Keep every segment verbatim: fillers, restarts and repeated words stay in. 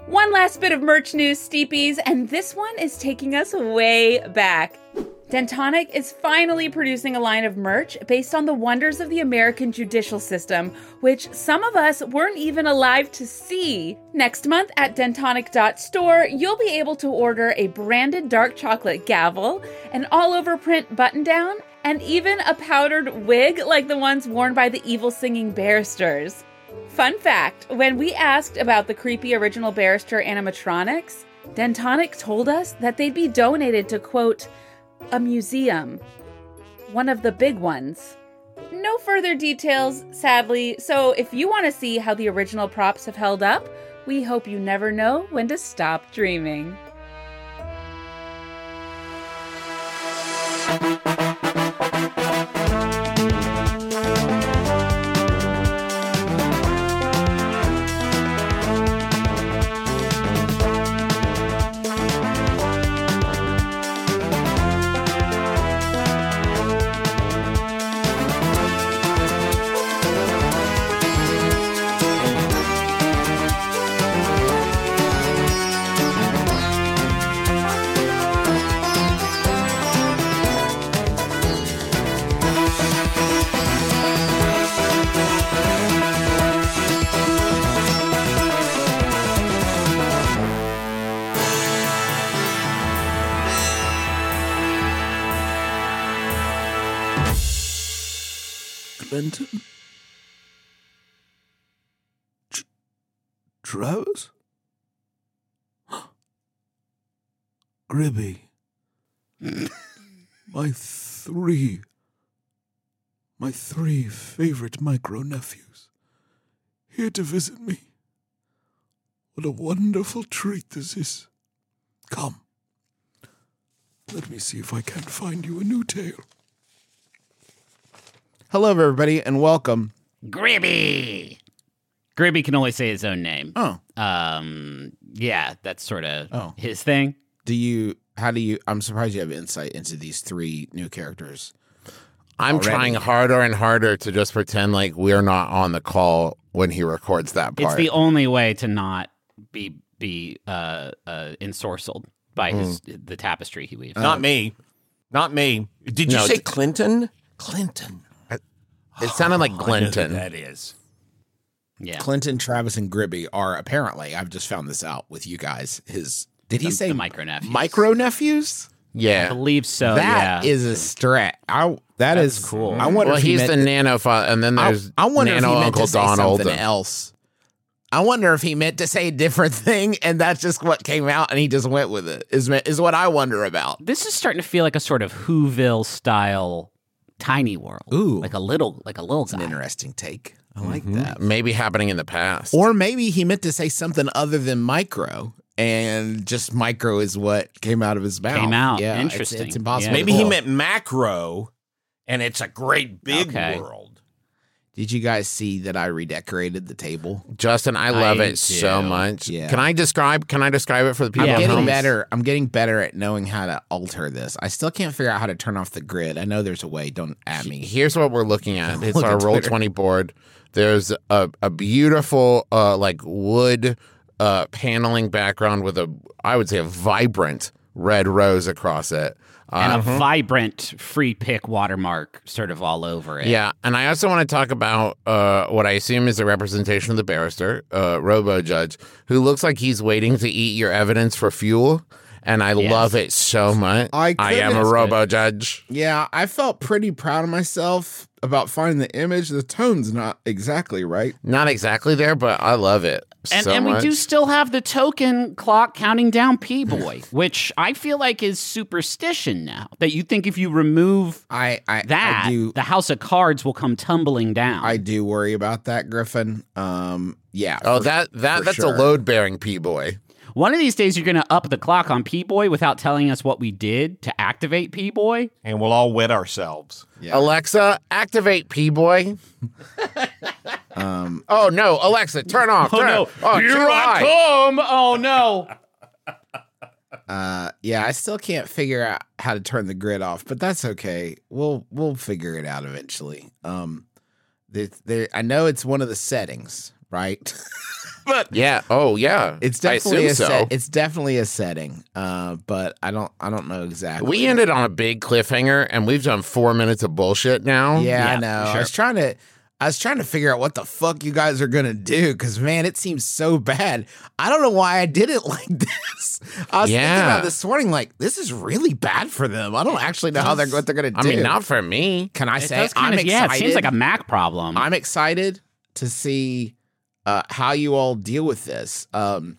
One last bit of merch news, Steepies, and this one is taking us way back. Dentonic is finally producing a line of merch based on the wonders of the American judicial system, which some of us weren't even alive to see. Next month at dentonic dot store, you'll be able to order a branded dark chocolate gavel, an all-over print button-down, and even a powdered wig like the ones worn by the evil singing barristers. Fun fact, when we asked about the creepy original barrister animatronics, Dentonic told us that they'd be donated to, quote, a museum. One of the big ones. No further details, sadly, so if you want to see how the original props have held up, we hope you never know when to stop dreaming. Clinton? Tr- Travis? Gribby. my three... My three favorite micro-nephews. Here to visit me. What a wonderful treat this is. Come. Let me see if I can't find you a new tale. Hello, everybody, and welcome. Gribby. Gribby can only say his own name. Oh. Um, yeah, that's sort of Oh. his thing. Do you, how do you, I'm surprised you have insight into these three new characters. I'm already. trying harder and harder to just pretend like we're not on the call when he records that part. It's the only way to not be be uh, uh, ensorcelled by his the tapestry he weaves. Not me. Not me. Did you No, say d- Clinton? Clinton. It sounded like I know who Clinton. that is. Yeah. Clinton, Travis, and Gribby are apparently, I've just found this out with you guys, his, did he The- say the micro-nephews. micro-nephews? I Yeah. believe so. That yeah. is a strat. I, that That's is cool. I wonder Well, if he he's meant the to- nano, fa- and then I, there's I wonder if he nano meant Uncle to say Donald. something else. I wonder if he meant to say a different thing, and that's just what came out, and he just went with it. Is is what I wonder about. This is starting to feel like a sort of Whoville style tiny world. Ooh. like a little, like a little It's an guy. interesting take. I like that. Maybe happening in the past. Or maybe he meant to say something other than micro, and just micro is what came out of his mouth. Came out. Yeah, it's- Interesting. It's, impossible. Yeah. Maybe to he tell. meant macro, and it's a great big Okay. world. Did you guys see that I redecorated the table? Justin, I love I it so do. much. Yeah. Can I describe? Can I describe it for the people? Yeah, I'm at getting home? please. better. I'm getting better at knowing how to alter this. I still can't figure out how to turn off the grid. I know there's a way. Don't at me. Here's what we're looking at. It's Look our at Roll Twitter. twenty board. There's a, a beautiful uh, like wood uh, paneling background with a, I would say, a vibrant red rose across it. and Uh, a vibrant free pick watermark sort of all over it. yeah, and I also want to talk about uh, what I assume is a representation of the barrister, uh, Robo Judge, who looks like he's waiting to eat your evidence for fuel. And I Yes. love it so much. I I am a couldn't- Robo Judge. Yeah, I felt pretty proud of myself about finding the image. The tone's not exactly right. Not exactly there, but I love it And, so and we much. do still have the token clock counting down P-Boy, which I feel like is superstition now. That you think if you remove I I, that, I do the house of cards will come tumbling down. I do worry about that, Griffin. Um, yeah. Oh, for- that that for that's sure. a load bearing P boy. One of these days, you're going to up the clock on P-Boy without telling us what we did to activate P-Boy. And we'll all wet ourselves. Yeah. Alexa, activate P boy. Um, Oh no, Alexa, turn off. Oh turn no! off. Oh, Here too I high. come! Oh no! uh, yeah, I still can't figure out how to turn the grid off, but that's okay. We'll we'll figure it out eventually. Um, there, there, I know it's one of the settings, right? But yeah, oh yeah, It's I definitely a assume so. set. It's definitely a setting, uh, but I don't. I don't know exactly. We ended on a big cliffhanger, and we've done four minutes of bullshit now. Yeah, I Yeah, know. for I sure. was trying to. I was trying to figure out what the fuck you guys are gonna do, because man, it seems so bad. I don't know why I did it like this. I was thinking Yeah. about this morning, like this is really bad for them. I don't actually know how they're what they're gonna do. I mean, not for me. Can I It say does kind I'm of, yeah, excited? it seems like a Mac problem. I'm excited to see uh, how you all deal with this. Um,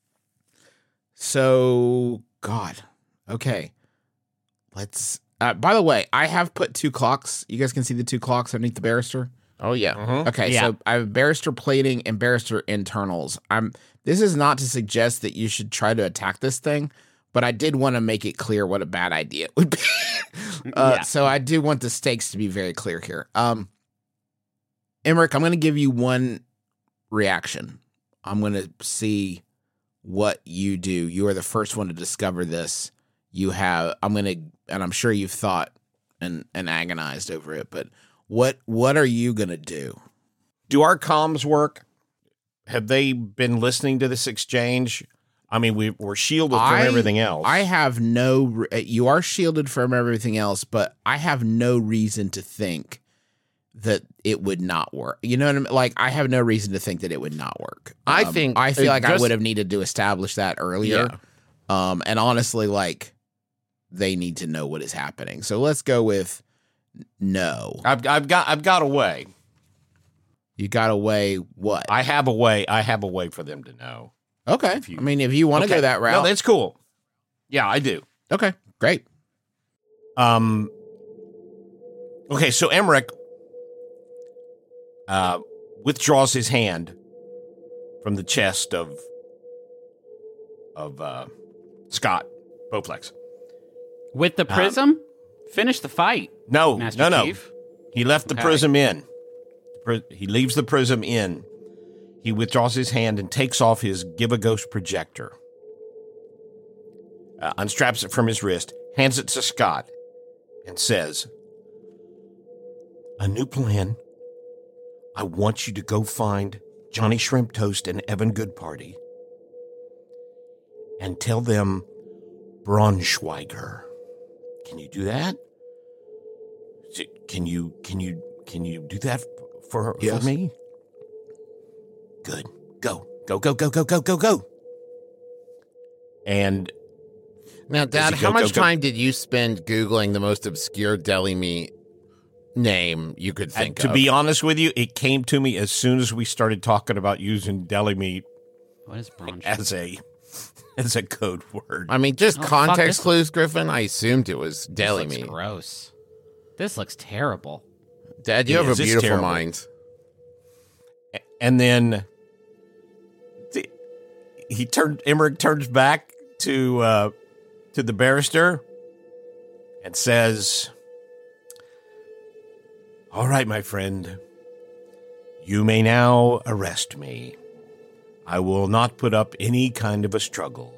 so, God, okay, let's. Uh, by the way, I have put two clocks. You guys can see the two clocks underneath the barrister. Oh yeah. Okay, Yeah. so I have barrister plating and barrister internals. I'm. This is not to suggest that you should try to attack this thing, but I did want to make it clear what a bad idea it would be. uh, Yeah. So I do want the stakes to be very clear here. Um, Emmerich, I'm going to give you one reaction. I'm going to see what you do. You are the first one to discover this. You have. I'm going to, and I'm sure you've thought and and agonized over it, but. What what are you gonna do? Do our comms work? Have they been listening to this exchange? I mean, we, we're shielded from I- everything else. I have no. re- You are shielded from everything else, but I have no reason to think that it would not work. You know what I mean? Like I have no reason to think that it would not work. I Um, think I feel it like I just- would have needed to establish that earlier. Um, and honestly, like they need to know what is happening. So let's go with no. I've, I've got I've got a way. You got away. What? I have a way. I have a way for them to know. Okay. you- I mean, if you want to Okay. go that route, No, that's cool. Yeah, I do. okay, great. Um. Okay, so Emmerich uh, withdraws his hand from the chest of of uh, Scott Bowflex. With the prism, finish the fight. No, Master no, no. Chief. He left the Okay. prism in. Pri- He leaves the prism in. He withdraws his hand and takes off his Give a Ghost projector. Uh, unstraps it from his wrist, hands it to Scott, and says, "A new plan. I want you to go find Johnny Shrimp Toast and Evan Goodparty and tell them Braunschweiger. Can you do that? Can you can you can you do that for, Yes. for me? Good. Go. Go, go, go, go, go, go, go." And Now, Dad, he how go, much go, go? time did you spend Googling the most obscure deli meat name you could uh, think to of? be honest with you, it came to me as soon as we started talking about using deli meat What is bronze? as a as a code word. I mean, just Oh, fuck, context this- clues, Griffin. I assumed it was deli this looks meat. gross. This looks terrible. Dad, you It have is. a It's beautiful terrible. mind. And then the- he turned Emmerich turns back to uh, to the barrister and says, "All right, my friend, you may now arrest me. I will not put up any kind of a struggle."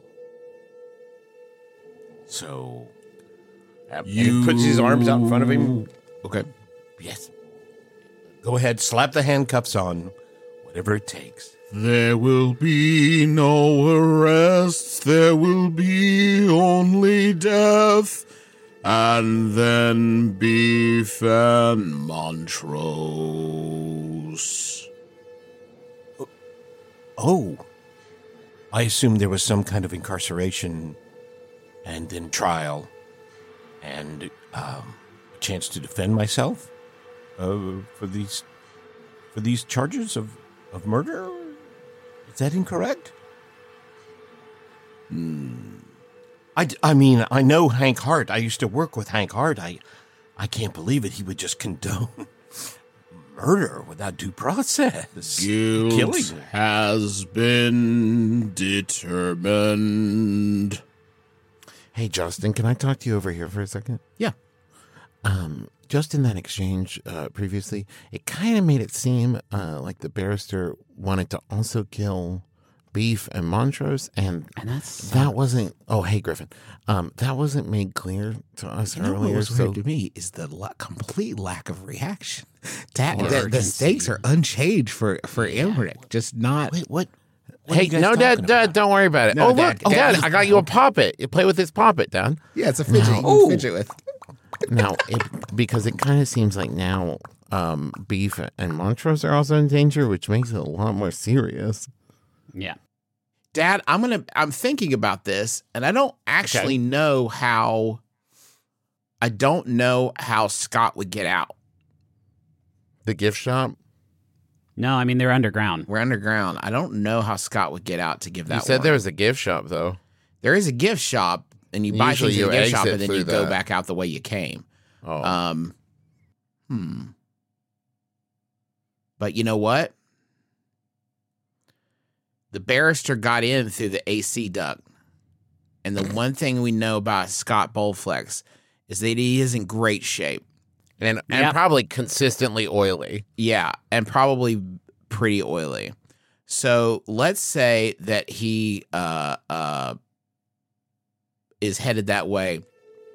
So, uh, and he puts his arms out in front of him. Okay. Yes. Go ahead, slap the handcuffs on, whatever it takes. There will be no arrests, there will be only death, and then beef and Montrose. Oh, I assumed there was some kind of incarceration and then trial and um, a chance to defend myself uh, for these for these charges of, of murder. Is that incorrect? Hmm. I, d- I mean, I know Hank Hart. I used to work with Hank Hart. I I can't believe it. He would just condone murder without due process. Guilt Killing. has been determined. Hey, Justin, can I talk to you over here for a second? Yeah. Um, just in that exchange uh, previously, it kind of made it seem uh, like the barrister wanted to also kill Beef and Montrose, and And that's that wasn't. Oh, hey Griffin, um, that wasn't made clear to us You know earlier. what was so weird to me is the la- complete lack of reaction. That, Or the, the urgency. stakes are unchanged for for Emmerich, just not. Wait, what? what are Hey, you guys no, Dad, talking Dad, about? don't worry about it. No, oh, Dad, look, Dad, Dad, just- I got you a puppet. You play with this puppet, Dad. Yeah, it's a fidget. You Ooh. can fidget with. Now, it, because it kind of seems like now um, Beef and Montrose are also in danger, which makes it a lot more serious. yeah. Dad, I'm gonna. I'm thinking about this, and I don't actually know how. I don't know how Scott would get out. The gift shop. No, I mean they're underground. We're underground. I don't know how Scott would get out to give that. You said warning. there was a gift shop, though. There is a gift shop, and you buy Usually things at you the gift shop, exit and then through you go that. back out the way you came. Oh, Um, hmm. But you know what? The barrister got in through the A C duct. And the one thing we know about Scott Bolflex is that he is in great shape. and and Yep. probably consistently oily. Yeah, and probably pretty oily. So let's say that he uh, uh, is headed that way.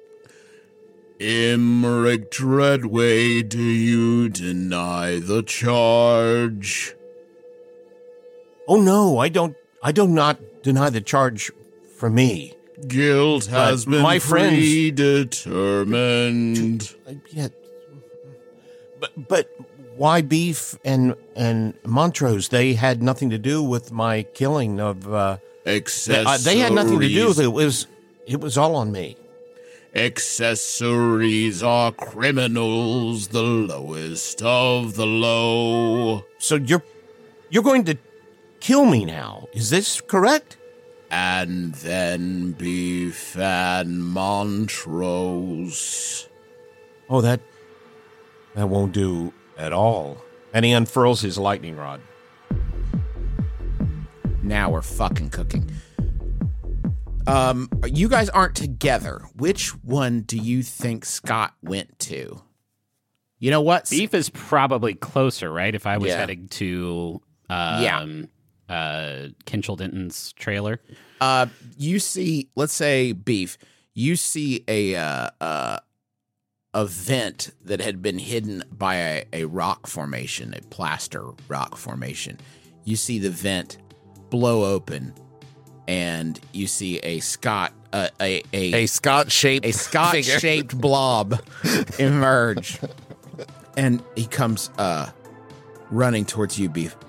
Emmerich Dreadway, do you deny the charge? Oh no, I don't. I do not deny the charge for me. Guilt has But been my friends- predetermined. Uh, yeah, but but why Beef and and Montrose? They had nothing to do with my killing of. Uh, they, Accessories. uh, they had nothing to do with it. It was it was all on me. Accessories are criminals, the lowest of the low. So you're you're going to kill me now? Is this correct? And then Beef and Montrose. Oh, that that won't do at all. And he unfurls his lightning rod. Now we're fucking cooking. Um, you guys aren't together. Which one do you think Scott went to? You know what? Beef is probably closer, right? If I was Yeah. heading to um, Yeah. uh, Kinchel Denton's trailer. Uh, you see, let's say Beef, you see a uh, uh, a vent that had been hidden by a, a rock formation, a plaster rock formation. You see the vent blow open, and you see a Scott, uh, a a A Scott shaped a Scott shaped blob emerge, and he comes uh, running towards you, Beef.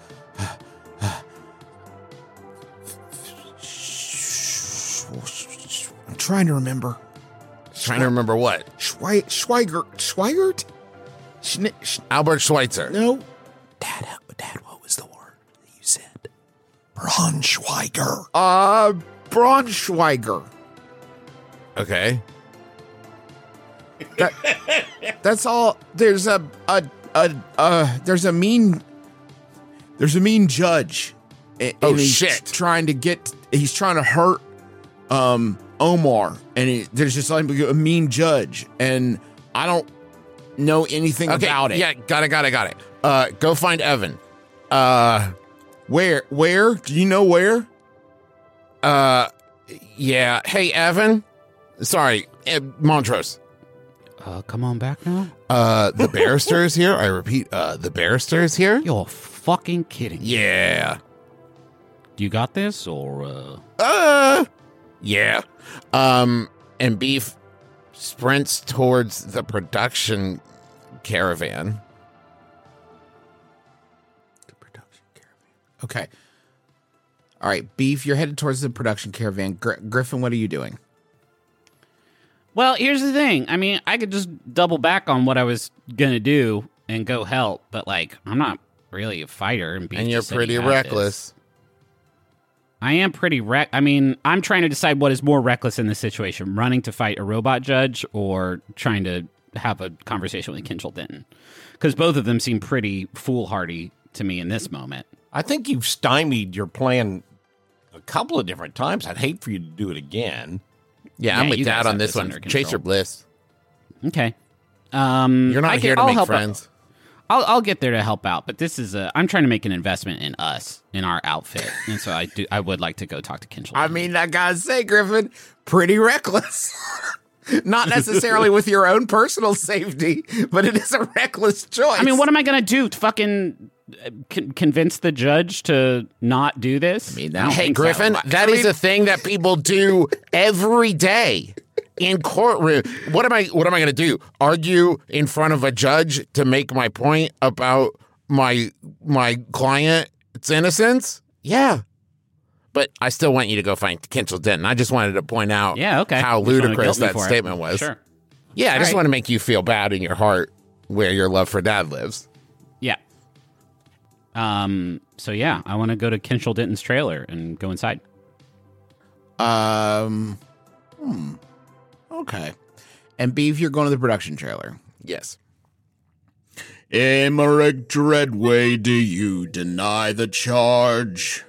I'm trying to remember. Trying to remember what? Schwe- Schweigert. Schweigert? Schne- Sch- Albert Schweitzer. no. Dad, Dad, what was the word that you said? Braunschweiger. Uh, Braunschweiger. Okay. That, that's all. There's a, a, a, uh, there's a mean, there's a mean judge. A- Oh, and he's shit. Trying to get, he's trying to hurt, um, Omar. And he, there's just like a mean judge. And I don't know anything Okay. about it. Yeah, got it, got it, got it. Uh, go find Evan. Uh, Where, where? Do you know where? uh, yeah. Hey, Evan. Sorry, eh, Montrose. Uh, come on back now. Uh, the barrister is here. I repeat, uh, the barrister is here. You're fucking kidding. Yeah. You got this, or uh... Uh, yeah. Um, and Beef sprints towards the production caravan. Okay. All right, Beef, you're headed towards the production caravan. Gr- Griffin, what are you doing? Well, here's the thing. I mean, I could just double back on what I was gonna do and go help, but like, I'm not really a fighter, and, Beef And you're just said he pretty had reckless. this. I am pretty wreck. I mean, I'm trying to decide what is more reckless in this situation: running to fight a robot judge, or trying to have a conversation with Kinchel Denton, because both of them seem pretty foolhardy to me in this moment. I think you've stymied your plan a couple of different times. I'd hate for you to do it again. Yeah, Yeah, I'm with you guys Dad on have this this one. under Chase control. your bliss. Okay. Um, You're not I here can, to I'll make help friends. I'll I'll get there to help out, but this is a I'm trying to make an investment in us, in our outfit, and so I do I would like to go talk to Kinchel. I mean, I gotta say, Griffin, pretty reckless. Not necessarily with your own personal safety, but it is a reckless choice. I mean, what am I gonna do? Fucking con- convince the judge to not do this? I mean, that- Hey, think so. Griffin, that I is mean- a thing that people do every day in courtroom. What am I? What am I going to do? Argue in front of a judge to make my point about my my client's innocence? Yeah, but I still want you to go find Kinchel Denton. I just wanted to point out, Yeah, okay. how Just wanna ludicrous guilt me that for it. statement was. Sure. Yeah, I All just right. want to make you feel bad in your heart where your love for Dad lives. Yeah. Um. So yeah, I want to go to Kinchel Denton's trailer and go inside. Um, hmm. Okay. And Beef, you're going to the production trailer. Yes. Emmerich Dreadway, do you deny the charge?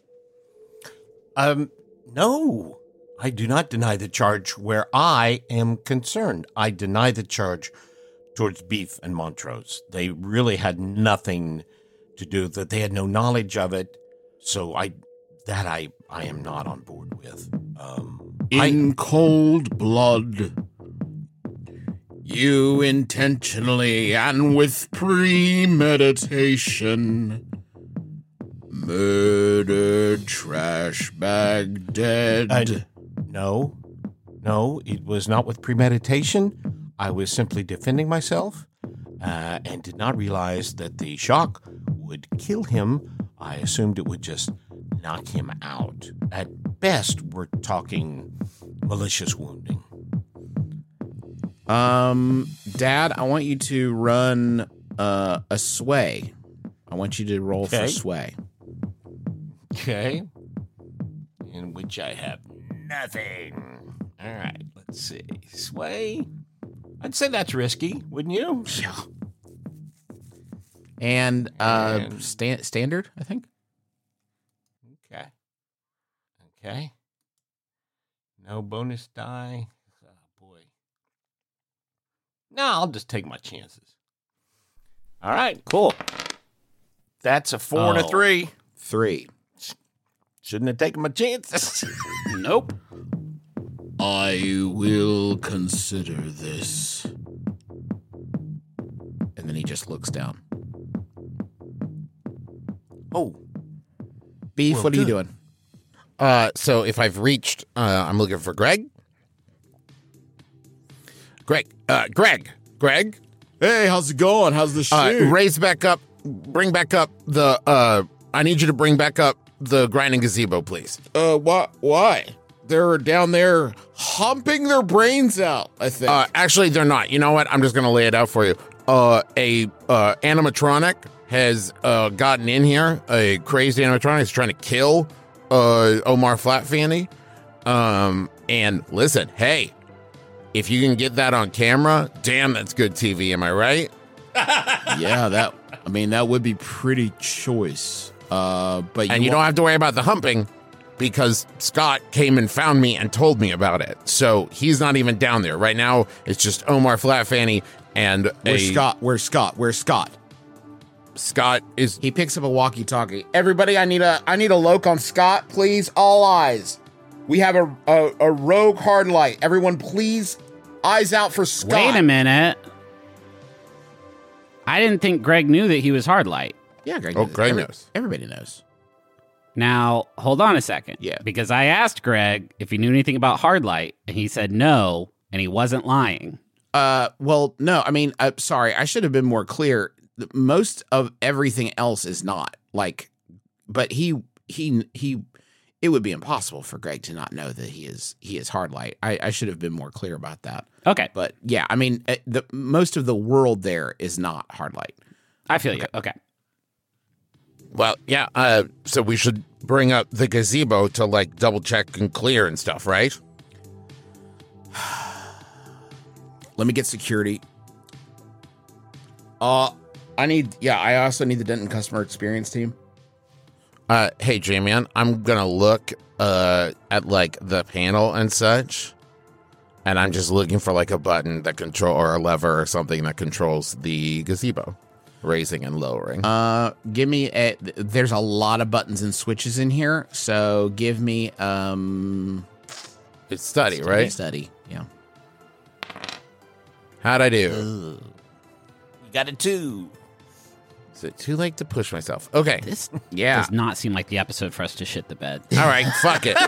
Um, no, I do not deny the charge where I am concerned. I deny the charge towards Beef and Montrose. They really had nothing to do with it. They had no knowledge of it. So I, that I, I am not on board with. Um, In cold blood, you intentionally and with premeditation murdered Trash Baghdad. I, no, no, it was not with premeditation. I was simply defending myself uh, and did not realize that the shock would kill him. I assumed it would just knock him out. At best, we're talking malicious wounding. Um, Dad, I want you to run uh, a sway. I want you to roll Okay. for sway. Okay. In which I have nothing. All right, let's see. Sway. I'd say that's risky, wouldn't you? Yeah. And uh, And- sta- standard, I think. Okay. Okay. No bonus die. Oh, boy. No, I'll just take my chances. All right, cool. That's a four and a Oh. three. Three. Shouldn't have taken my chances. Nope. I will consider this. And then he just looks down. Oh, Beef, Well, what are you good. doing? Uh, so if I've reached, uh, I'm looking for Greg. Greg, uh, Greg, Greg, Hey, how's it going? How's the uh, shoot? raise back up, bring back up the, uh, I need you to bring back up the grinding gazebo, please. Uh, why? Why? They're down there humping their brains out, I think. Uh, actually, they're not. You know what? I'm just going to lay it out for you. Uh, a, uh, animatronic has, uh, gotten in here. A crazy animatronic is trying to kill, uh, Omar Flatfanny. Um, and listen, hey, if you can get that on camera, damn, that's good T V. Am I right? yeah, that, I mean, that would be pretty choice. Uh, but And you don't have to worry about the humping because Scott came and found me and told me about it. So he's not even down there. Right now, it's just Omar Flatfanny and Where's a Scott? Where's Scott? Where's Scott? Scott is He picks up a walkie-talkie. Everybody, I need a I need a loc on Scott, please. All eyes. We have a a, a rogue hard light. Everyone, please, eyes out for Scott. Wait a minute. I didn't think Greg knew that he was hard light. Yeah, Greg. Oh, knows. Greg Every- knows. Everybody knows. Now, hold on a second. Yeah. Because I asked Greg if he knew anything about hard light, and he said no, and he wasn't lying. Uh, well, no. I mean, uh, sorry, I should have been more clear. Most of everything else is not like, but he he he. It would be impossible for Greg to not know that he is he is hard light. I, I should have been more clear about that. Okay. But yeah, I mean, uh, the most of the world there is not hard light. I feel you. Okay. well, yeah. Uh, so we should bring up the gazebo to like double check and clear and stuff, right? Let me get security. Uh, I need, yeah, I also need the Denton customer experience team. Uh, hey, J-Man, I'm gonna look uh at like the panel and such, and I'm just looking for like a button that control or a lever or something that controls the gazebo. raising and lowering. Uh, give me a. There's a lot of buttons and switches in here, so give me um. It's study, study right? Study, yeah. How'd I do? You got a two. Is it too late to push myself? Okay. This Yeah. does not seem like the episode for us to shit the bed. All right. Fuck it.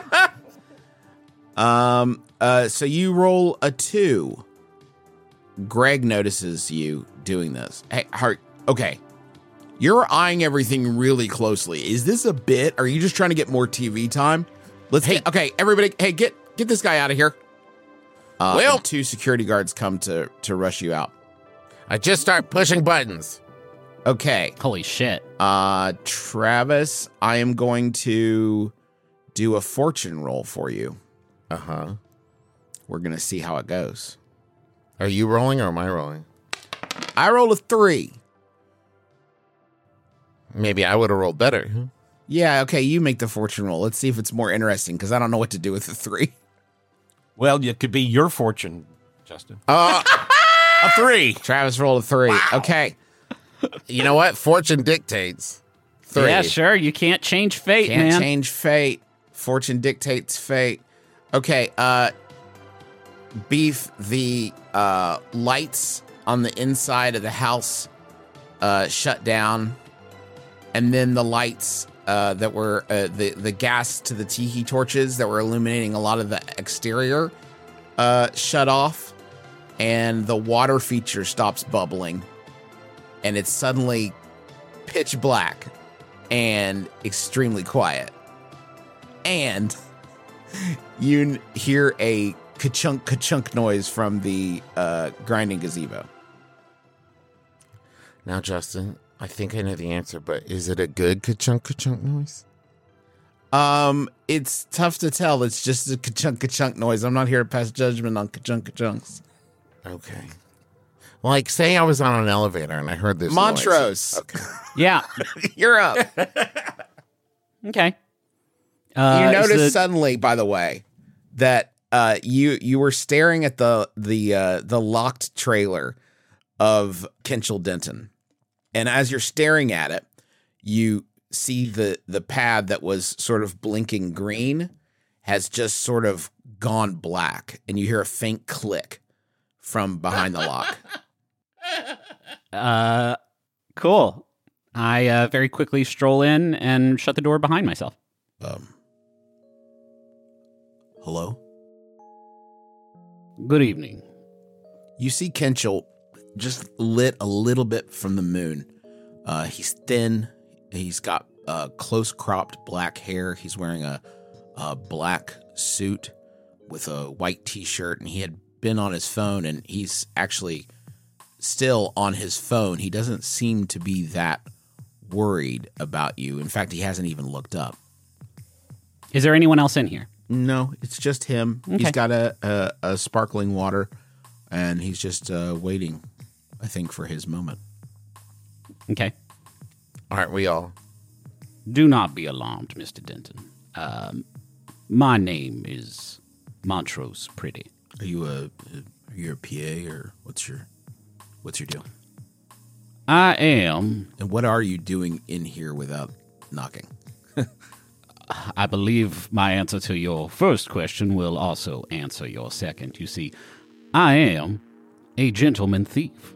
Um. Uh. So you roll a two. Greg notices you doing this. Hey, Hart. Okay. You're eyeing everything really closely. Is this a bit? Are you just trying to get more T V time? Let's. Hey. Get, okay, everybody. Hey, get get this guy out of here. Uh, Well- and two security guards come to to rush you out. I just start pushing buttons. Okay. Holy shit. Uh, Travis, I am going to do a fortune roll for you. Uh huh. We're gonna see how it goes. Are you rolling or am I rolling? I rolled a three. Maybe I would have rolled better. Yeah, okay, you make the fortune roll. Let's see if it's more interesting, because I don't know what to do with the three. Well, it could be your fortune, Justin. Uh, A three. Travis rolled a three. Okay. you know what? Fortune dictates. Three. Yeah, sure. You can't change fate, Can't man. change fate. Fortune dictates fate. Okay, uh Beef, the uh lights on the inside of the house uh shut down. And then the lights uh that were uh, the the gas to the tiki torches that were illuminating a lot of the exterior uh shut off, and the water feature stops bubbling, and it's suddenly pitch black and extremely quiet. And you n- hear a ka-chunk ka-chunk noise from the uh, grinding gazebo. Now, Justin, I think I know the answer, but is it a good ka-chunk ka-chunk noise? Um, it's tough to tell. It's just a ka-chunk ka-chunk noise. I'm not here to pass judgment on ka-chunk ka-chunks. Okay. Like, say I was on an elevator and I heard this Montrose. noise. Okay. Yeah. You're up. Okay. Uh, you is notice the- suddenly, by the way, that uh, you you were staring at the the uh, the locked trailer of Kinchel Denton, and as you're staring at it, you see the the pad that was sort of blinking green has just sort of gone black, and you hear a faint click from behind the lock. Uh, cool. I uh, very quickly stroll in and shut the door behind myself. Um. Hello? Good evening. You see Kinchel just lit a little bit from the moon. Uh, he's thin. He's got uh, close cropped black hair. He's wearing a, a black suit with a white t-shirt, and he had been on his phone, and he's actually still on his phone. He doesn't seem to be that worried about you. In fact, he hasn't even looked up. Is there anyone else in here? No, it's just him. Okay. He's got a, a, a sparkling water, and he's just uh, waiting, I think, for his moment. Okay. Aren't we all? Do not be alarmed, Mister Denton. Um, my name is Montrose Pretty. Are you a, are you a P A or what's your what's your deal? I am, And what are you doing in here without knocking? I believe my answer to your first question will also answer your second. You see, I am a gentleman thief.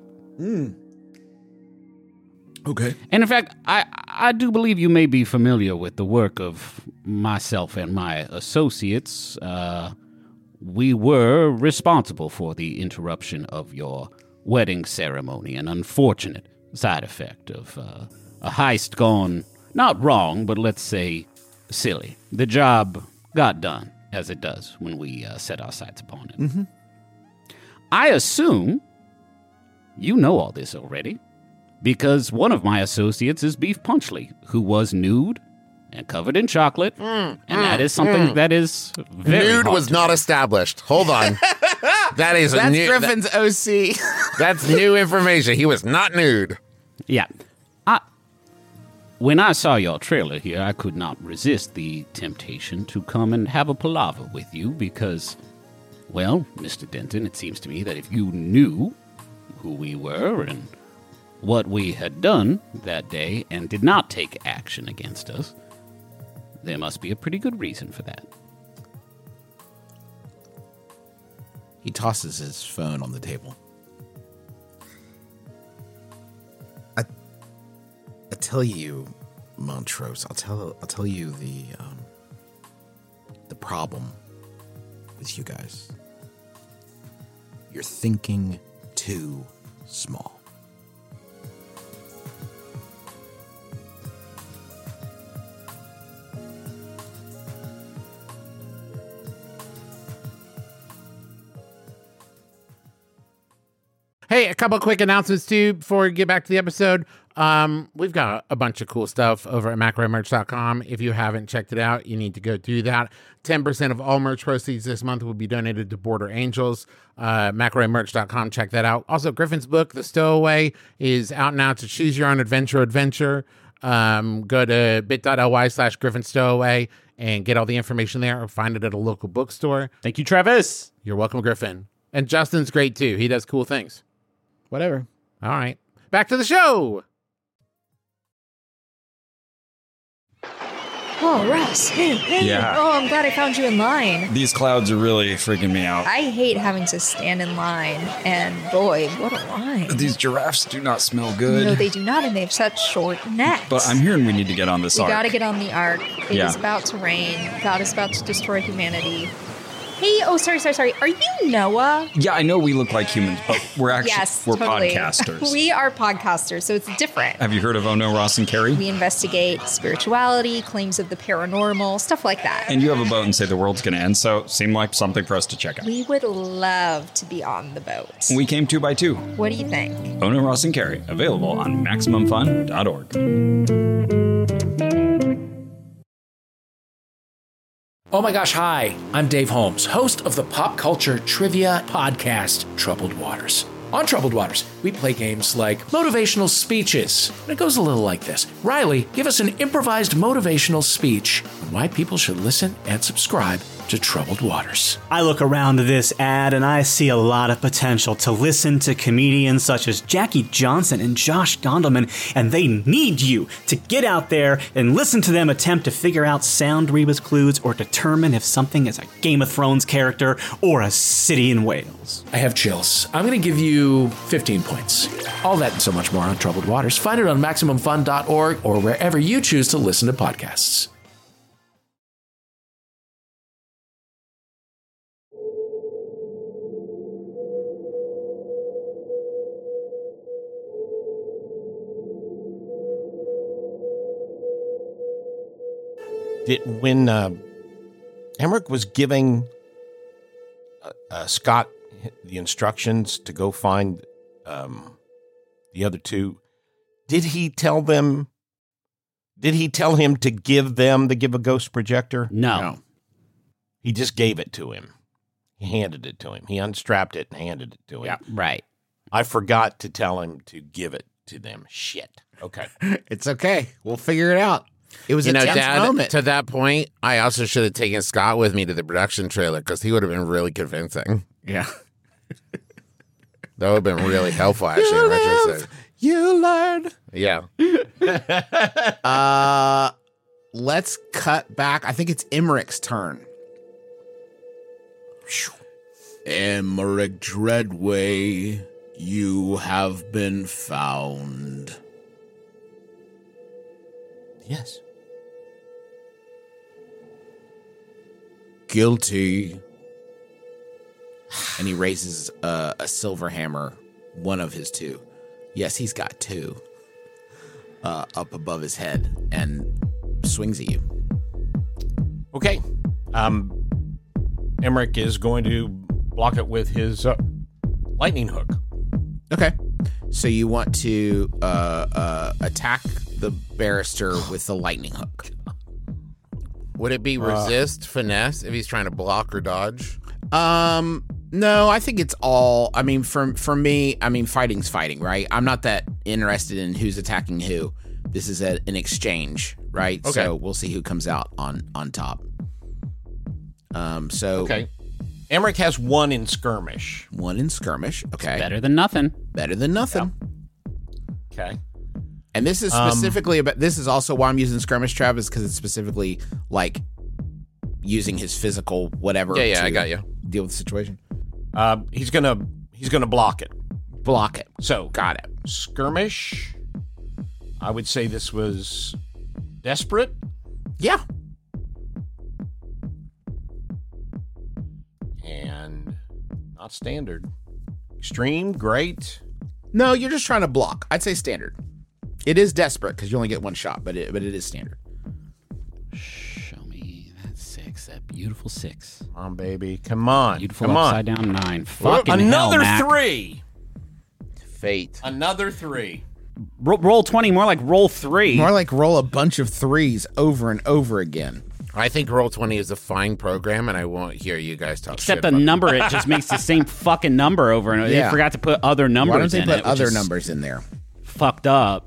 Okay. And in fact, I, I do believe you may be familiar with the work of myself and my associates. Uh, we were responsible for the interruption of your wedding ceremony, an unfortunate side effect of uh, a heist gone not wrong, but let's say silly. The job got done, as it does when we uh, set our sights upon it. Mm-hmm. I assume you know all this already, because one of my associates is Beef Punchley, who was nude and covered in chocolate, and that is something that is very Nude hard was to not established. Hold on. That is a That's new. that- Griffin's O C. that's new information. He was not nude. Yeah. I, when I saw your trailer here, I could not resist the temptation to come and have a palaver with you because, well, Mister Denton, it seems to me that if you knew who we were and what we had done that day and did not take action against us, there must be a pretty good reason for that. He tosses his phone on the table. I, I tell you, Montrose, I'll tell I'll tell you the um, the problem with you guys. You're thinking too small. Hey, a couple quick announcements too before we get back to the episode. Um, we've got a bunch of cool stuff over at macro merch dot com. If you haven't checked it out, you need to go do that. ten percent of all merch proceeds this month will be donated to Border Angels. Uh, macro merch dot com, check that out. Also, Griffin's book, The Stowaway, is out now to choose your own adventure adventure. Um, go to bit.ly slash Griffin Stowaway and get all the information there, or find it at a local bookstore. Thank you, Travis. You're welcome, Griffin. And Justin's great too. He does cool things. Whatever. All right. Back to the show. Oh, Russ. Hey, hey. Yeah. Oh, I'm glad I found you in line. These clouds are really freaking me out. I hate having to stand in line. And boy, what a line. These giraffes do not smell good. No, they do not, and they have such short necks. But I'm hearing we need to get on this We ark. gotta get on the ark. It Yeah. is about to rain. God is about to destroy humanity. Hey, oh, sorry, sorry, sorry. Are you Noah? Yeah, I know we look like humans, but we're actually Yes, we're totally. podcasters. We are podcasters, so it's different. Have you heard of Ono, Ross, and Carrie? We investigate spirituality, claims of the paranormal, stuff like that. And you have a boat and say the world's going to end, so it seemed like something for us to check out. We would love to be on the boat. We came two by two. What do you think? Ono, Ross, and Carrie, available on maximum fun dot org. Oh my gosh, hi, I'm Dave Holmes, host of the pop culture trivia podcast, Troubled Waters. On Troubled Waters, we play games like motivational speeches. And it goes a little like this. Riley, give us an improvised motivational speech on why people should listen and subscribe to Troubled Waters. I look around this ad and I see a lot of potential to listen to comedians such as Jackie Johnson and Josh Gondelman, and they need you to get out there and listen to them attempt to figure out sound Reba's clues or determine if something is a Game of Thrones character or a city in Wales. I have chills. I'm going to give you fifteen points. All that and so much more on Troubled Waters. Find it on maximum fun dot org or wherever you choose to listen to podcasts. Did when uh, Emmerich was giving uh, uh, Scott the instructions to go find um, the other two, did he tell them? Did he tell him to give them the give a ghost projector? No. No. He just gave it to him. He handed it to him. He unstrapped it and handed it to him. Yeah. Right. I forgot to tell him to give it to them. Shit. Okay. It's okay. We'll figure it out. It was You a know, tense Dad, moment. to that point, I also should have taken Scott with me to the production trailer because he would have been really convincing. Yeah. That would have been really helpful, actually, in retrospect. You learn. Yeah. Uh, let's cut back. I think it's Emmerich's turn. Emmerich Dreadway, you have been found. Yes. Guilty. And he raises a, a silver hammer, one of his two. Yes, he's got two. Uh, up above his head and swings at you. Okay. Um, Emmerich is going to block it with his uh, lightning hook. Okay. So you want to uh, uh, attack the barrister with the lightning hook. Would it be resist, finesse, if he's trying to block or dodge? Um, no, I think it's all. I mean, for for me, I mean, fighting's fighting, right? I'm not that interested in who's attacking who. This is a, an exchange, right? Okay. So we'll see who comes out on on top. Um, so Okay. Emmerich has one in skirmish. one in skirmish. Okay, Better than nothing. better than nothing. Okay. And this is Um, specifically about. This is also why I'm using skirmish trap, is because it's specifically like using his physical whatever. Yeah, yeah, to I got you. Deal with the situation. Uh, he's gonna he's gonna block it. Block it. So Got it. skirmish. I would say this was desperate. Yeah. And not standard. Extreme, great. No, you're just trying to block. I'd say standard. It is desperate because you only get one shot, but it but it is standard. Show me that six, that beautiful six. Come on, baby. Come on. Beautiful Come upside on. down nine. Fucking Another hell, Mac. three. Fate. Another three. Ro- roll twenty, more like roll three. More like roll a bunch of threes over and over again. I think Roll twenty is a fine program, and I won't hear you guys talk Except shit the about it. number, it just makes the same fucking number over and over. Yeah. They forgot to put other numbers Why don't they in put it, which other is numbers in there? fucked up.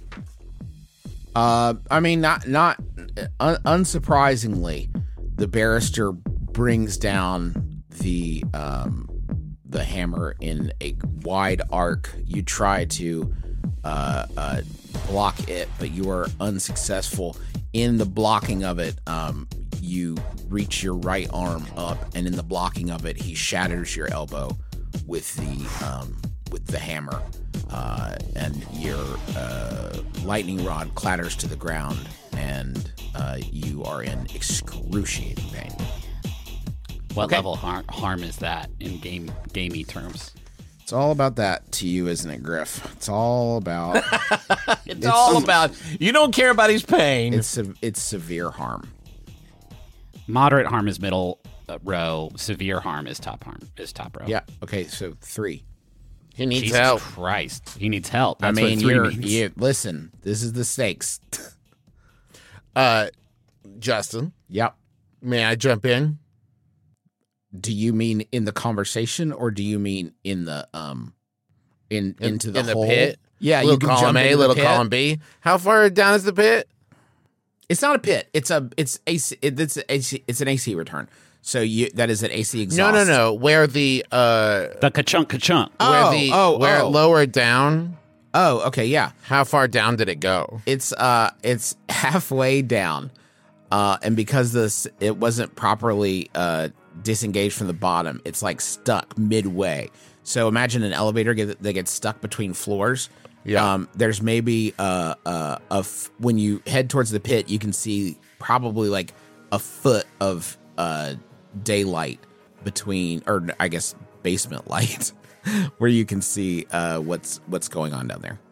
Uh, I mean, not not un- unsurprisingly, the barrister brings down the um, the hammer in a wide arc. You try to uh, uh, block it, but you are unsuccessful. In the blocking of it, um, you reach your right arm up, and in the blocking of it, he shatters your elbow with the um, with the hammer. Uh, and your uh, lightning rod clatters to the ground, and uh, you are in excruciating pain. What Okay. level har- harm is that in game gamey terms? It's all about that to you, isn't it, Griff? It's all about It's, It's- all about you don't care about his pain. it's se- it's severe harm. Moderate harm is middle uh, row. Severe harm is top harm is top row. Yeah. Okay. So three. He needs Jesus help. Christ, he needs help. That's I mean, what three you're, means. you listen. This is the stakes. Uh, Justin, Yep. may I jump in? Do you mean in the conversation, or do you mean in the um, in, In- into the in the hole? pit? Yeah, Little you can column jump A, into the little pit. column B. How far down is the pit? It's not a pit. It's a it's A C. It, it's a AC, it's an A C return. So you that is an A C exhaust. No, no, no. Where the uh, the ka-chunk ka-chunk. where Oh, the oh, where oh. it lowered down. Oh, okay, yeah. How far down did it go? It's uh it's halfway down. Uh and because this it wasn't properly uh disengaged from the bottom, it's like stuck midway. So imagine an elevator get, that gets stuck between floors. Yeah. Um there's maybe uh uh a f- when you head towards the pit, you can see probably like a foot of uh daylight between, or I guess basement light, where you can see uh what's what's going on down there.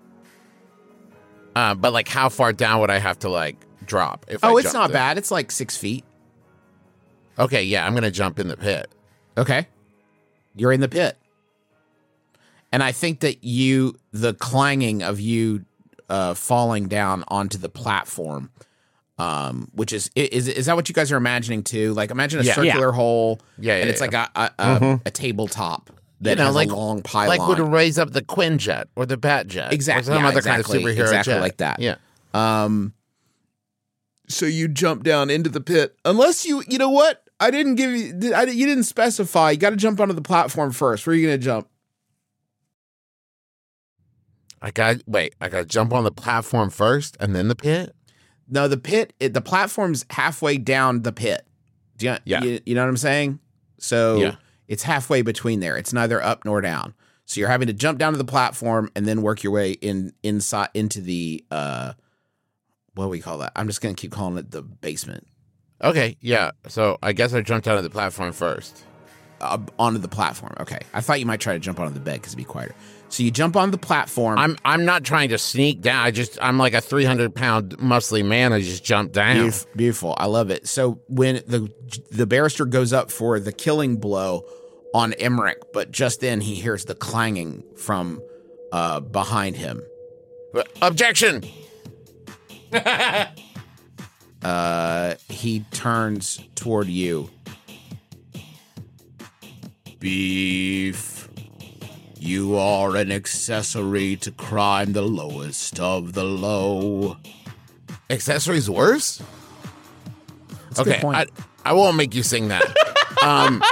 Uh, but like, how far down would I have to like drop? If Oh, I it's jumped not it? bad. It's like six feet. Okay, yeah, I'm gonna jump in the pit. Okay. You're in the pit. And I think that you, the clanging of you uh, falling down onto the platform, um, which is, is, is that what you guys are imagining too? Like imagine a Yeah. circular Yeah. hole. Yeah, yeah, and it's yeah. like a, a, a, a tabletop that You know, has like- a long pylon. Like would raise up the Quinjet or the Batjet, Exactly, or some yeah, other exactly, kind of superhero exactly jet. like that. Yeah. Um, so you jump down into the pit, unless you, you know what? I didn't give you, I, you didn't specify. You got to jump onto the platform first. Where are you going to jump? I got wait. I got to jump on the platform first, and then the pit. No, the pit, it, the platform's halfway down the pit. Do you, Yeah. you, you know what I'm saying? So Yeah. it's halfway between there. It's neither up nor down. So you're having to jump down to the platform and then work your way in inside into the uh, what do we call that? I'm just gonna keep calling it the basement. Okay, yeah. So I guess I jumped out of the platform first. Uh, onto the platform. Okay, I thought you might try to jump onto the bed because it'd be quieter. So you jump on the platform. I'm I'm not trying to sneak down. I just I'm like a three hundred pound muscly man. I just jumped down. Beautiful, beautiful. I love it. So when the the barrister goes up for the killing blow on Emmerich, but just then he hears the clanging from uh, behind him. Objection. Uh, he turns toward you. Beef, you are an accessory to crime, the lowest of the low. Accessories worse. That's a good Okay, point. I I won't make you sing that. um.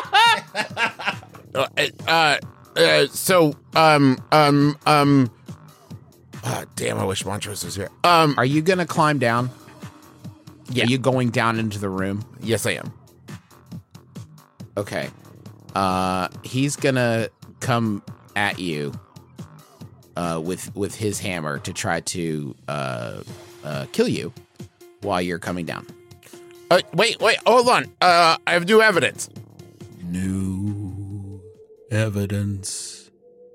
Uh, uh, uh, so um um um Ah, damn, I wish Montrose was here. Um, Are you going to climb down? Yeah. Are you going down into the room? Yes, I am. Okay. Uh, he's going to come at you uh, with with his hammer to try to uh, uh, kill you while you're coming down. Uh, wait, wait, hold on. Uh, I have new evidence. New evidence.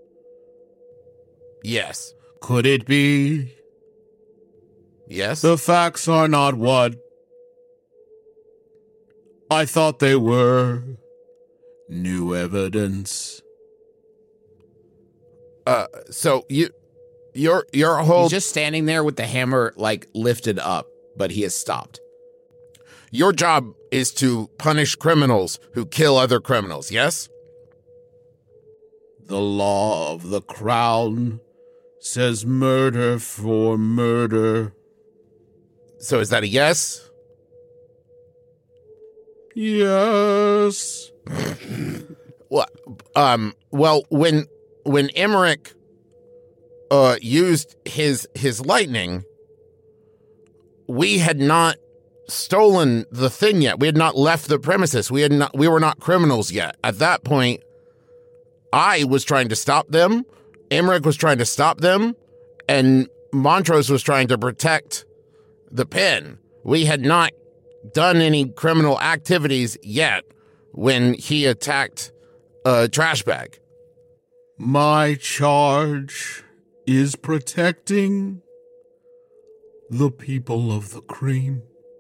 Yes. Could it be? Yes. The facts are not what I thought they were. New evidence. Uh, so you, your your whole He's just standing there with the hammer like lifted up, but he has stopped. your job is to punish criminals who kill other criminals. Yes. The law of the crown says murder for murder. So is that a yes? Yes. Well, um, well, when when Emmerich uh, used his his lightning, we had not stolen the thing yet. We had not left the premises. We had not. We were not criminals yet. At that point, I was trying to stop them. Emmerich was trying to stop them, and Montrose was trying to protect the pen. We had not done any criminal activities yet when he attacked a trash bag. My charge is protecting the people of the cream.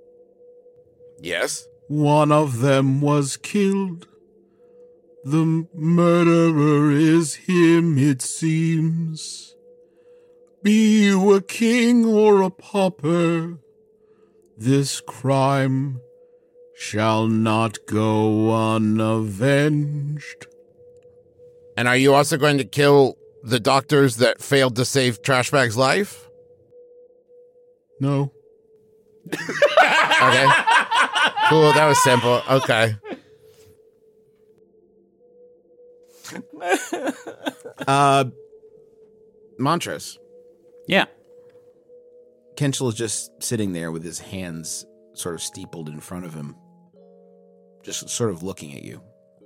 Yes. One of them was killed. The murderer is him, it seems. Be you a king or a pauper, this crime shall not go unavenged. And are you also going to kill the doctors that failed to save Trashbag's life? No. Okay. Cool, that was simple. Okay. Uh, Montrose. Yeah. Kenchel is just sitting there with his hands sort of steepled in front of him, just sort of looking at you.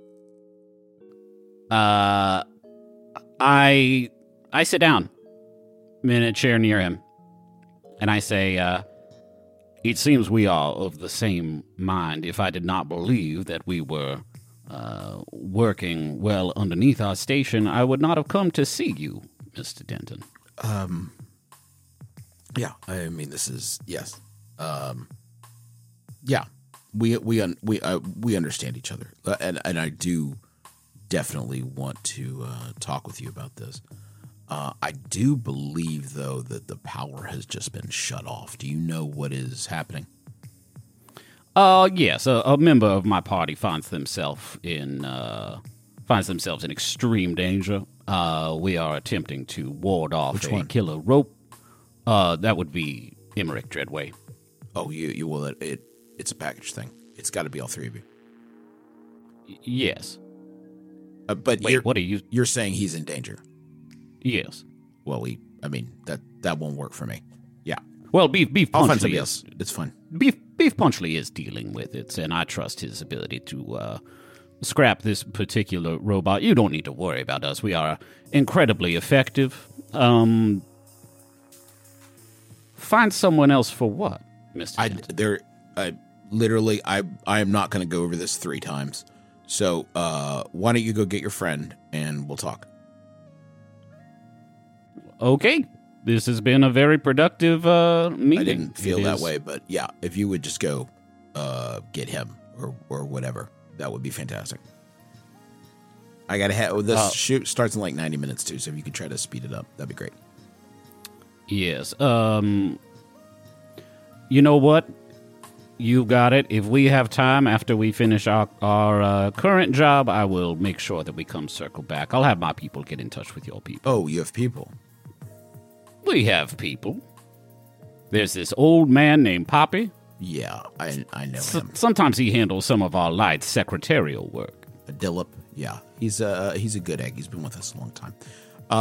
Uh, I I sit down in a chair near him, and I say, uh, "It seems we are of the same mind. If I did not believe that we were uh, working well underneath our station, I would not have come to see you, Mister Denton." Um. Yeah, I mean, this is yes. Um. Yeah, we we un, we uh, we understand each other, uh, and and I do definitely want to uh, talk with you about this. Uh, I do believe, though, that the power has just been shut off. Do you know what is happening? Uh, yes, a, a member of my party finds themselves in uh, finds themselves in extreme danger. Uh, we are attempting to ward off Which a one? killer rope. Uh, that would be Emmerich Dreadway. Oh, you you will. It, it it's a package thing. It's got to be all three of you. Y- yes. Uh, but Wait, you're, what are you? You're saying he's in danger. Yes. Well, we. I mean that that won't work for me. Yeah, Well, Beef Beef I'll find Punchley somebody is else. It's fine. Beef Beef Punchley is dealing with it, and I trust his ability to uh, scrap this particular robot. You don't need to worry about us. We are incredibly effective. Um, find someone else for what, Mister I Denton? there. I literally. I I am not going to go over this three times. So uh, why don't you go get your friend and we'll talk. Okay. This has been a very productive uh, meeting. I didn't feel It that is- way, but yeah, if you would just go uh, get him or or whatever, that would be fantastic. I gotta have this Uh, shoot starts in like ninety minutes too, so if you could try to speed it up, that'd be great. Yes. Um. You know what? You got it. If we have time after we finish our our uh, current job, I will make sure that we come circle back. I'll have my people get in touch with your people. Oh, you have people. We have people. There's this old man named Poppy. Yeah, I I know S- him. sometimes he handles some of our light secretarial work. Dillip. Yeah, he's a he's a good egg. He's been with us a long time. Uh,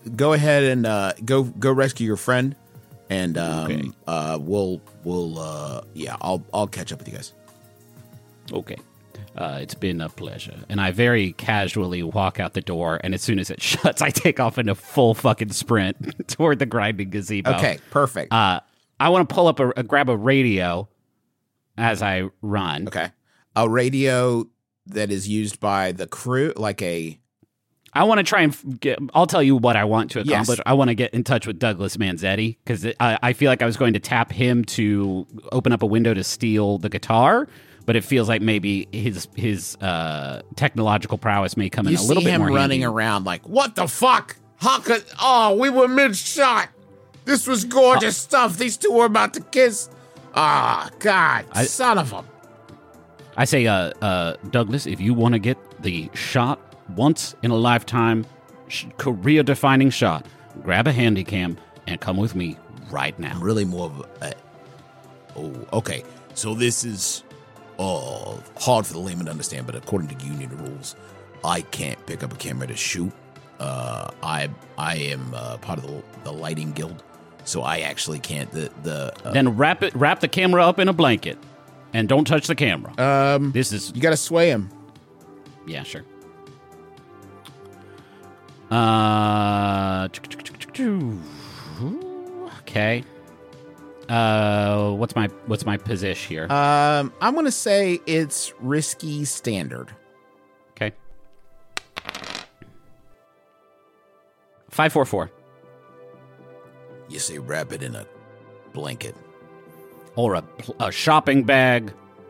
go ahead and uh, go go rescue your friend, and um, Okay. uh, we'll we'll uh, yeah, I'll I'll catch up with you guys. Okay. Uh, it's been a pleasure. And I very casually walk out the door, and as soon as it shuts, I take off in a full fucking sprint toward the grinding gazebo. Okay, perfect. Uh, I want to pull up a, a grab a radio as I run. Okay, a radio that is used by the crew, like a. I want to try and f- get. I'll tell you what I want to accomplish. Yes. I want to get in touch with Douglas Manzetti because I, I feel like I was going to tap him to open up a window to steal the guitar, but it feels like maybe his his uh, technological prowess may come You in a little see bit him more running handy. around like, what the fuck? How could? Oh, we were mid shot. This was gorgeous stuff. These two were about to kiss. Ah, God, I- son of a. I say, uh, uh, Douglas, if you want to get the shot once in a lifetime, sh- career defining shot, grab a handy cam and come with me right now. Really more of a. Oh, okay. So this is uh, hard for the layman to understand, but according to union rules, I can't pick up a camera to shoot. Uh, I I am uh, part of the, the lighting guild, so I actually can't. The the uh, Then wrap it, wrap the camera up in a blanket, and don't touch the camera. um, this is you got to sway him. yeah, sure. Uh, okay. Uh, what's my what's my position here? Um, I'm gonna say it's risky standard. Okay. Five four four. You say wrap it in a blanket. Or a, pl- a shopping bag.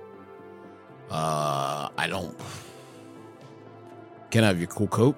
Uh, I don't. Can I have your cool coat?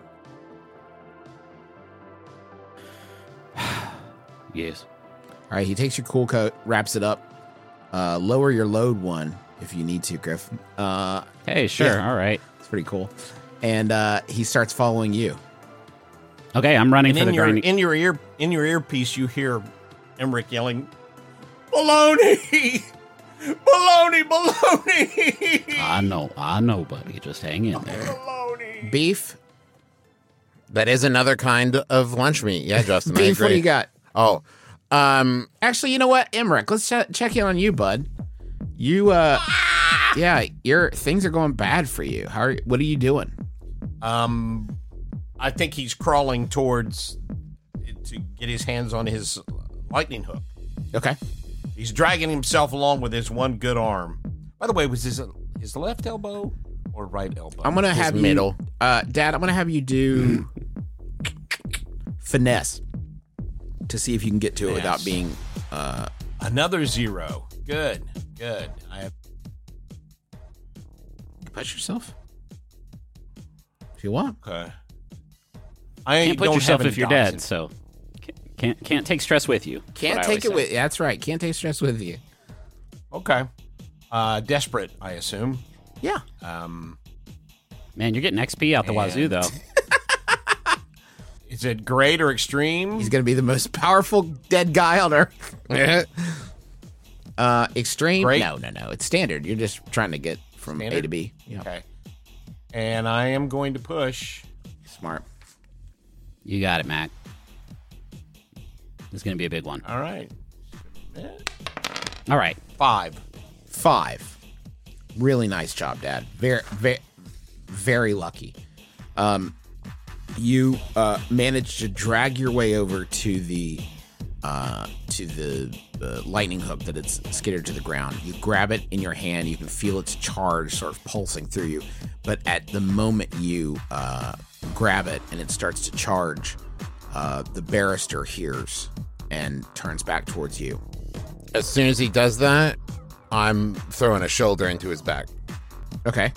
Yes. All right, he takes your cool coat, wraps it up. Uh, lower your load one if you need to, Griff. Uh, Hey, sure. Yeah. All right. it's pretty cool. And uh, he starts following you. Okay, I'm running And for in the your grinding. in your ear in your earpiece, you hear Emmerich yelling, "Baloney, baloney, baloney, I know, I know, buddy. Just hang in there. baloney." Beef? That is another kind of lunch meat. Yeah, Justin. I Beef, what do agree. you got? Oh, um, Actually, you know what, Emmerich, let's ch- check in on you, bud. You, uh, yeah, your things are going bad for you. How? Are, what are you doing? Um, I think he's crawling towards to get his hands on his lightning hook. Okay. He's dragging himself along with his one good arm. By the way, was his his left elbow or right elbow? I'm gonna His have middle. you, uh, Dad. I'm gonna have you do finesse to see if you can get to it without Finesse. being. Uh, Another zero. Good, good. I have push yourself if you want. okay. I Can't put don't yourself have if any you're dots dead, in- so can't can't take stress with you. Can't That's what I take it always with. That's right. Can't take stress with you. Okay. Uh, desperate, I assume. Yeah. Um, say. Man, you're getting X P out the wazoo, And- though. is it great or extreme? He's gonna be the most powerful dead guy on earth. uh, extreme? Great. No, no, no. It's standard. You're just trying to get from A Standard? to B. Yeah. Okay. And I am going to push. Smart. You got it, Mac. This is gonna be a big one. All right. All right. Five. Five. Really nice job, Dad. Very, very, very lucky. Um, you uh, managed to drag your way over to the uh, to the uh, lightning hook that it's skidded to the ground. You grab it in your hand. You can feel its charge sort of pulsing through you. But at the moment you uh, grab it and it starts to charge, uh, the barrister hears and turns back towards you. as soon as he does that, I'm throwing a shoulder into his back. Okay.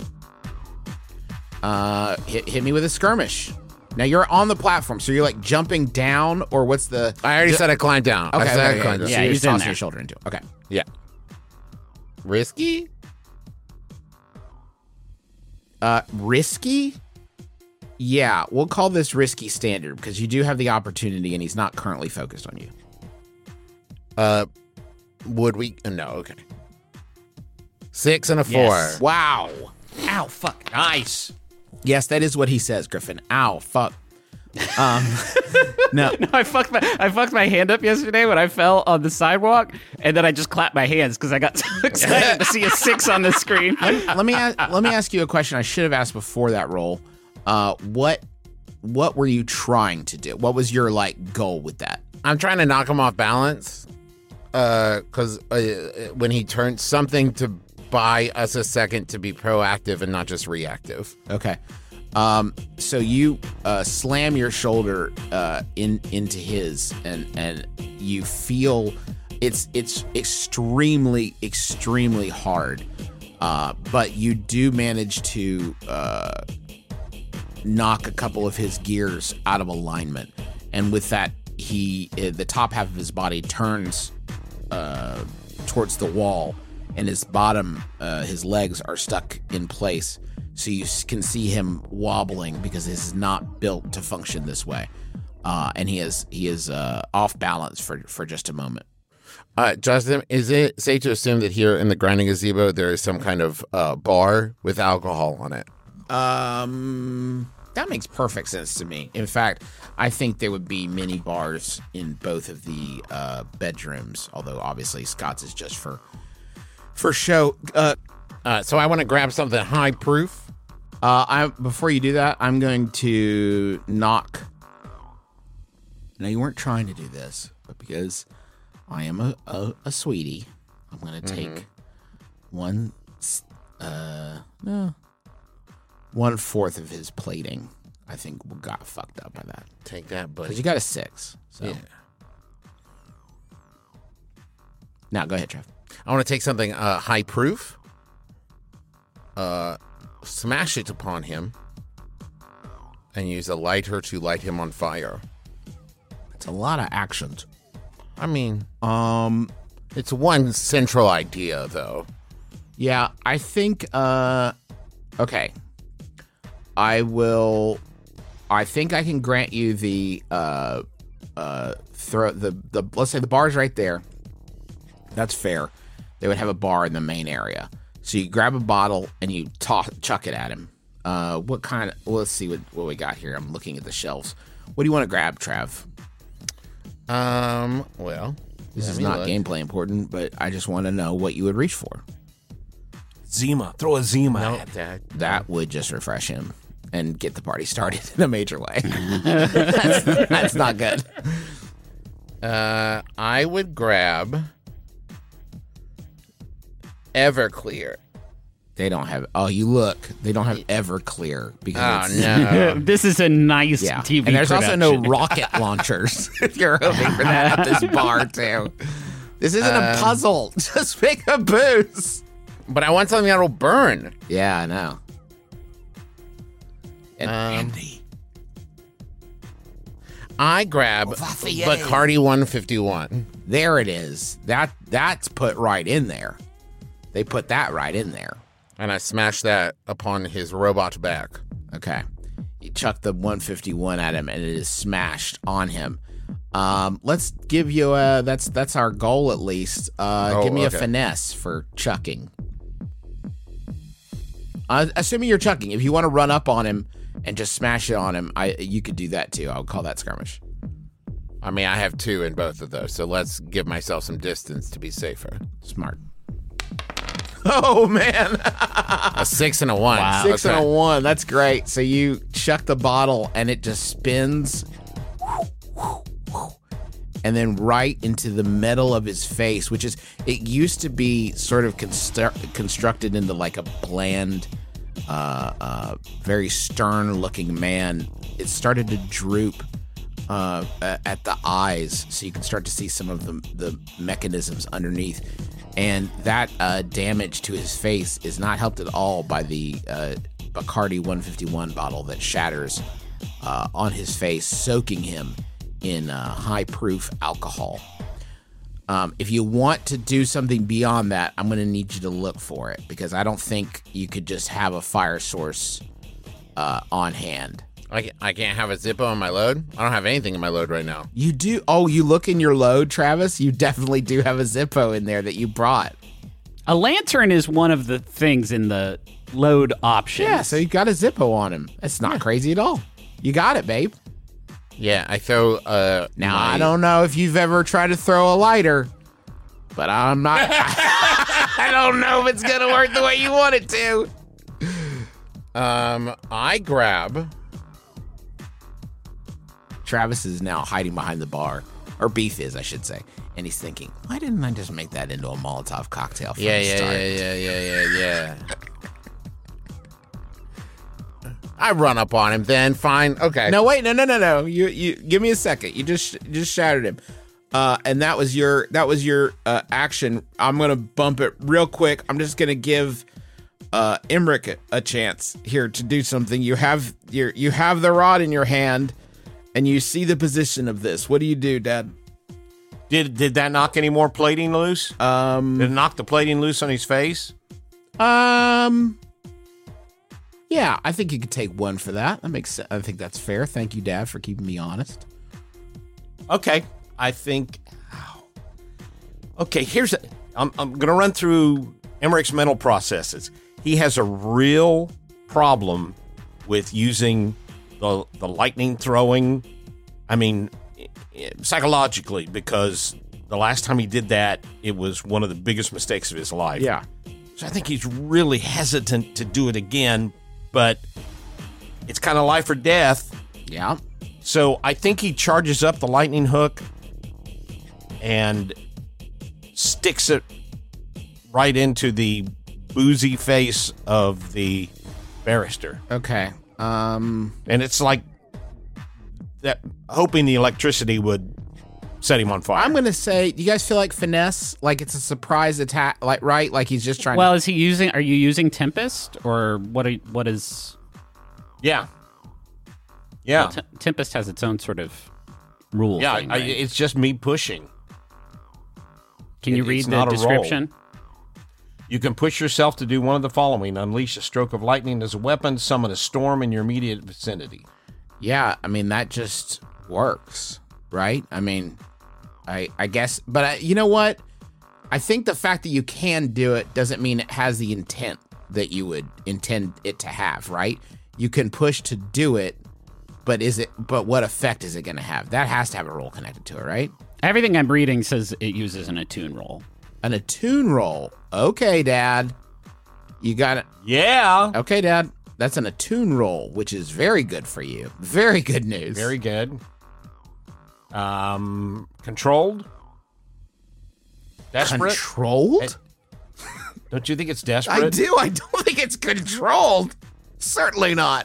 Uh, hit, hit me with a skirmish. Now you're on the platform, so you're like jumping down, or what's the? I already said I climbed down. Okay, I said okay, I okay, climbed yeah, down. so Yeah, you're he's just in tossing there. your shoulder into it. Okay. Yeah. Risky? Uh, risky? Yeah, we'll call this risky standard because you do have the opportunity, and he's not currently focused on you. Uh, would we? No, okay. Six and a four. Yes. Wow. Ow, fuck. Nice. Yes, that is what he says, Griffin. Ow, fuck. Um, no, No, I fucked my I fucked my hand up yesterday when I fell on the sidewalk, and then I just clapped my hands because I got so excited to see a six on the screen. let me ask, let me ask you a question I should have asked before that roll. Uh, what what were you trying to do? What was your like goal with that? I'm trying to knock him off balance. Because uh, uh, when he turns something to buy us a second to be proactive and not just reactive. Okay. Um, so you uh, slam your shoulder uh, in into his, and and you feel it's it's extremely extremely hard, uh, but you do manage to uh, knock a couple of his gears out of alignment, and with that, he uh, the top half of his body turns uh, towards the wall, and his bottom, uh, his legs are stuck in place. So you can see him wobbling because this is not built to function this way, uh, and he is he is uh, off balance for, for just a moment. Uh, Justin, is it safe to assume that here in the grinding gazebo there is some kind of uh, bar with alcohol on it? Um, that makes perfect sense to me. In fact, I think there would be mini bars in both of the uh, bedrooms. Although obviously Scott's is just for for show. Uh, uh, so I want to grab something high proof. Uh, I before you do that, I'm going to knock. Now you weren't trying to do this, but because I am a, a, a sweetie, I'm going to take mm-hmm. one, uh, no, one fourth of his plating. I think we got fucked up by that. Take that, buddy. Because you got a six. So. Yeah. Now go ahead, Trev. I want to take something uh, high proof. Uh. Smash it upon him and use a lighter to light him on fire. It's a lot of actions. I mean, um, it's one central idea, though. Yeah, I think, uh, okay. I will, I think I can grant you the, uh, uh, throw, the, the, let's say the bar's right there. That's fair. They would have a bar in the main area. So you grab a bottle and you toss, chuck it at him. Uh, what kind of? Well, let's see what, what we got here. I'm looking at the shelves. What do you want to grab, Trav? Um. Well, this is not look. gameplay important, but I just want to know what you would reach for. Zima. Throw a Zima. No, at Dad. That would just refresh him and get the party started in a major way. that's, that's not good. Uh, I would grab Everclear. They don't have. Oh, you look. They don't have Everclear because. Oh no! This is a nice yeah. T V. And there's production. also no rocket launchers. If you're hoping for that at this bar too. This isn't um, a puzzle. Just pick a booze. But I want something that'll burn. Yeah, I know. And um, Andy. I grab Bacardi one fifty-one. There it is. That that's put right in there. They put that right in there. And I smash that upon his robot back. Okay. You chuck the one fifty-one at him, and it is smashed on him. Um, let's give you a... That's that's our goal, at least. Uh, oh, give me okay. a finesse for chucking. Uh, assuming you're chucking. If you want to run up on him and just smash it on him, I you could do that, too. I would call that skirmish. I mean, I have two in both of those, so let's give myself some distance to be safer. Smart. Oh, man. A six and a one. Wow. Six okay. and a one. That's great. So you chuck the bottle and it just spins. And then right into the middle of his face, which is, it used to be sort of constru- constructed into like a bland, uh, uh, very stern looking man. It started to droop uh, at the eyes. So you can start to see some of the, the mechanisms underneath. And that uh, damage to his face is not helped at all by the uh, Bacardi one fifty-one bottle that shatters uh, on his face, soaking him in uh, high-proof alcohol. Um, if you want to do something beyond that, I'm going to need you to look for it, because I don't think you could just have a fire source uh, on hand. I can't, I can't have a Zippo on my load? I don't have anything in my load right now. You do? Oh, you look in your load, Travis? You definitely do have a Zippo in there that you brought. A lantern is one of the things in the load options. Yeah, so you got a Zippo on him. That's not yeah. crazy at all. You got it, babe. Yeah, I throw. Uh, Now, my- I don't know if you've ever tried to throw a lighter, but I'm not. I don't know if it's going to work the way you want it to. Um, I grab. Travis is now hiding behind the bar, or Beef is, I should say. And he's thinking, why didn't I just make that into a Molotov cocktail from Yeah, the yeah, start? yeah, yeah, yeah, yeah, yeah. I run up on him. Then fine. Okay. No, wait, no, no, no, no. You, you, give me a second. You just, just shouted him, uh, and that was your, that was your uh, action. I'm gonna bump it real quick. I'm just gonna give uh, Emmerich a, a chance here to do something. You have your, you have the rod in your hand, and you see the position of this. What do you do, Dad? Did did that knock any more plating loose? Um, Did it knock the plating loose on his face? um, yeah, I think you could take one for that. That makes sense. I think that's fair. Thank you, Dad, for keeping me honest. Okay, I think. ow. Okay, here's. A, I'm I'm gonna run through Emmerich's mental processes. He has a real problem with using the the lightning throwing. I mean, i- i- psychologically, because the last time he did that, it was one of the biggest mistakes of his life. Yeah. So I think he's really hesitant to do it again, but it's kind of life or death. Yeah. So I think he charges up the lightning hook and sticks it right into the boozy face of the barrister. Okay. Um, And it's like that, hoping the electricity would set him on fire. I'm gonna say, do you guys feel like finesse? Like it's a surprise attack, like right? Like he's just trying. Well, is he using? Are you using Tempest or what? Are, what is? yeah. Yeah. Well, T- Tempest has its own sort of rule. yeah. thing, I, right? it's just me pushing. Can you it- read it's the not a roll. description? You can push yourself to do one of the following: unleash a stroke of lightning as a weapon, summon a storm in your immediate vicinity. Yeah, I mean that just works, right? I mean, I I guess, but I, you know what? I think the fact that you can do it doesn't mean it has the intent that you would intend it to have, right? You can push to do it, but is it? But what effect is it going to have? That has to have a roll connected to it, right? Everything I'm reading says it uses an attune roll. An attune roll. Okay, Dad. You got it. Yeah. Okay, Dad. That's an attune roll, which is very good for you. Very good news. Very good. Um, controlled. Desperate. Controlled? Don't you think it's desperate? I do. I don't think it's controlled. Certainly not.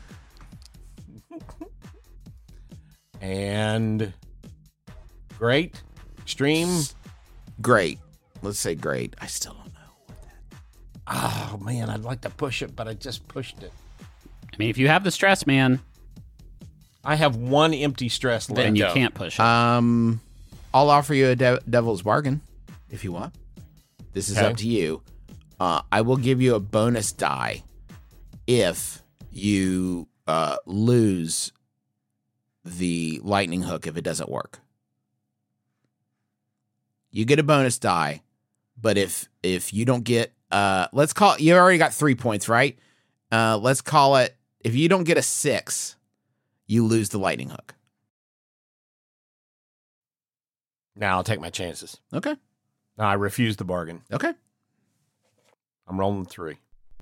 And great. Extreme. Great. Let's say great. I still don't know. Oh man, I'd like to push it, but I just pushed it. I mean, if you have the stress, man, I have one empty stress left. then you can't push it. Um, I'll offer you a de- devil's bargain if you want. This is Okay. up to you. Uh, I will give you a bonus die if you uh, lose the lightning hook if it doesn't work. You get a bonus die, but if if you don't get uh, let's call you already got three points, right? Uh, let's call it if you don't get a six, you lose the lightning hook. Now I'll take my chances. Okay. No, I refuse the bargain. Okay. I'm rolling three.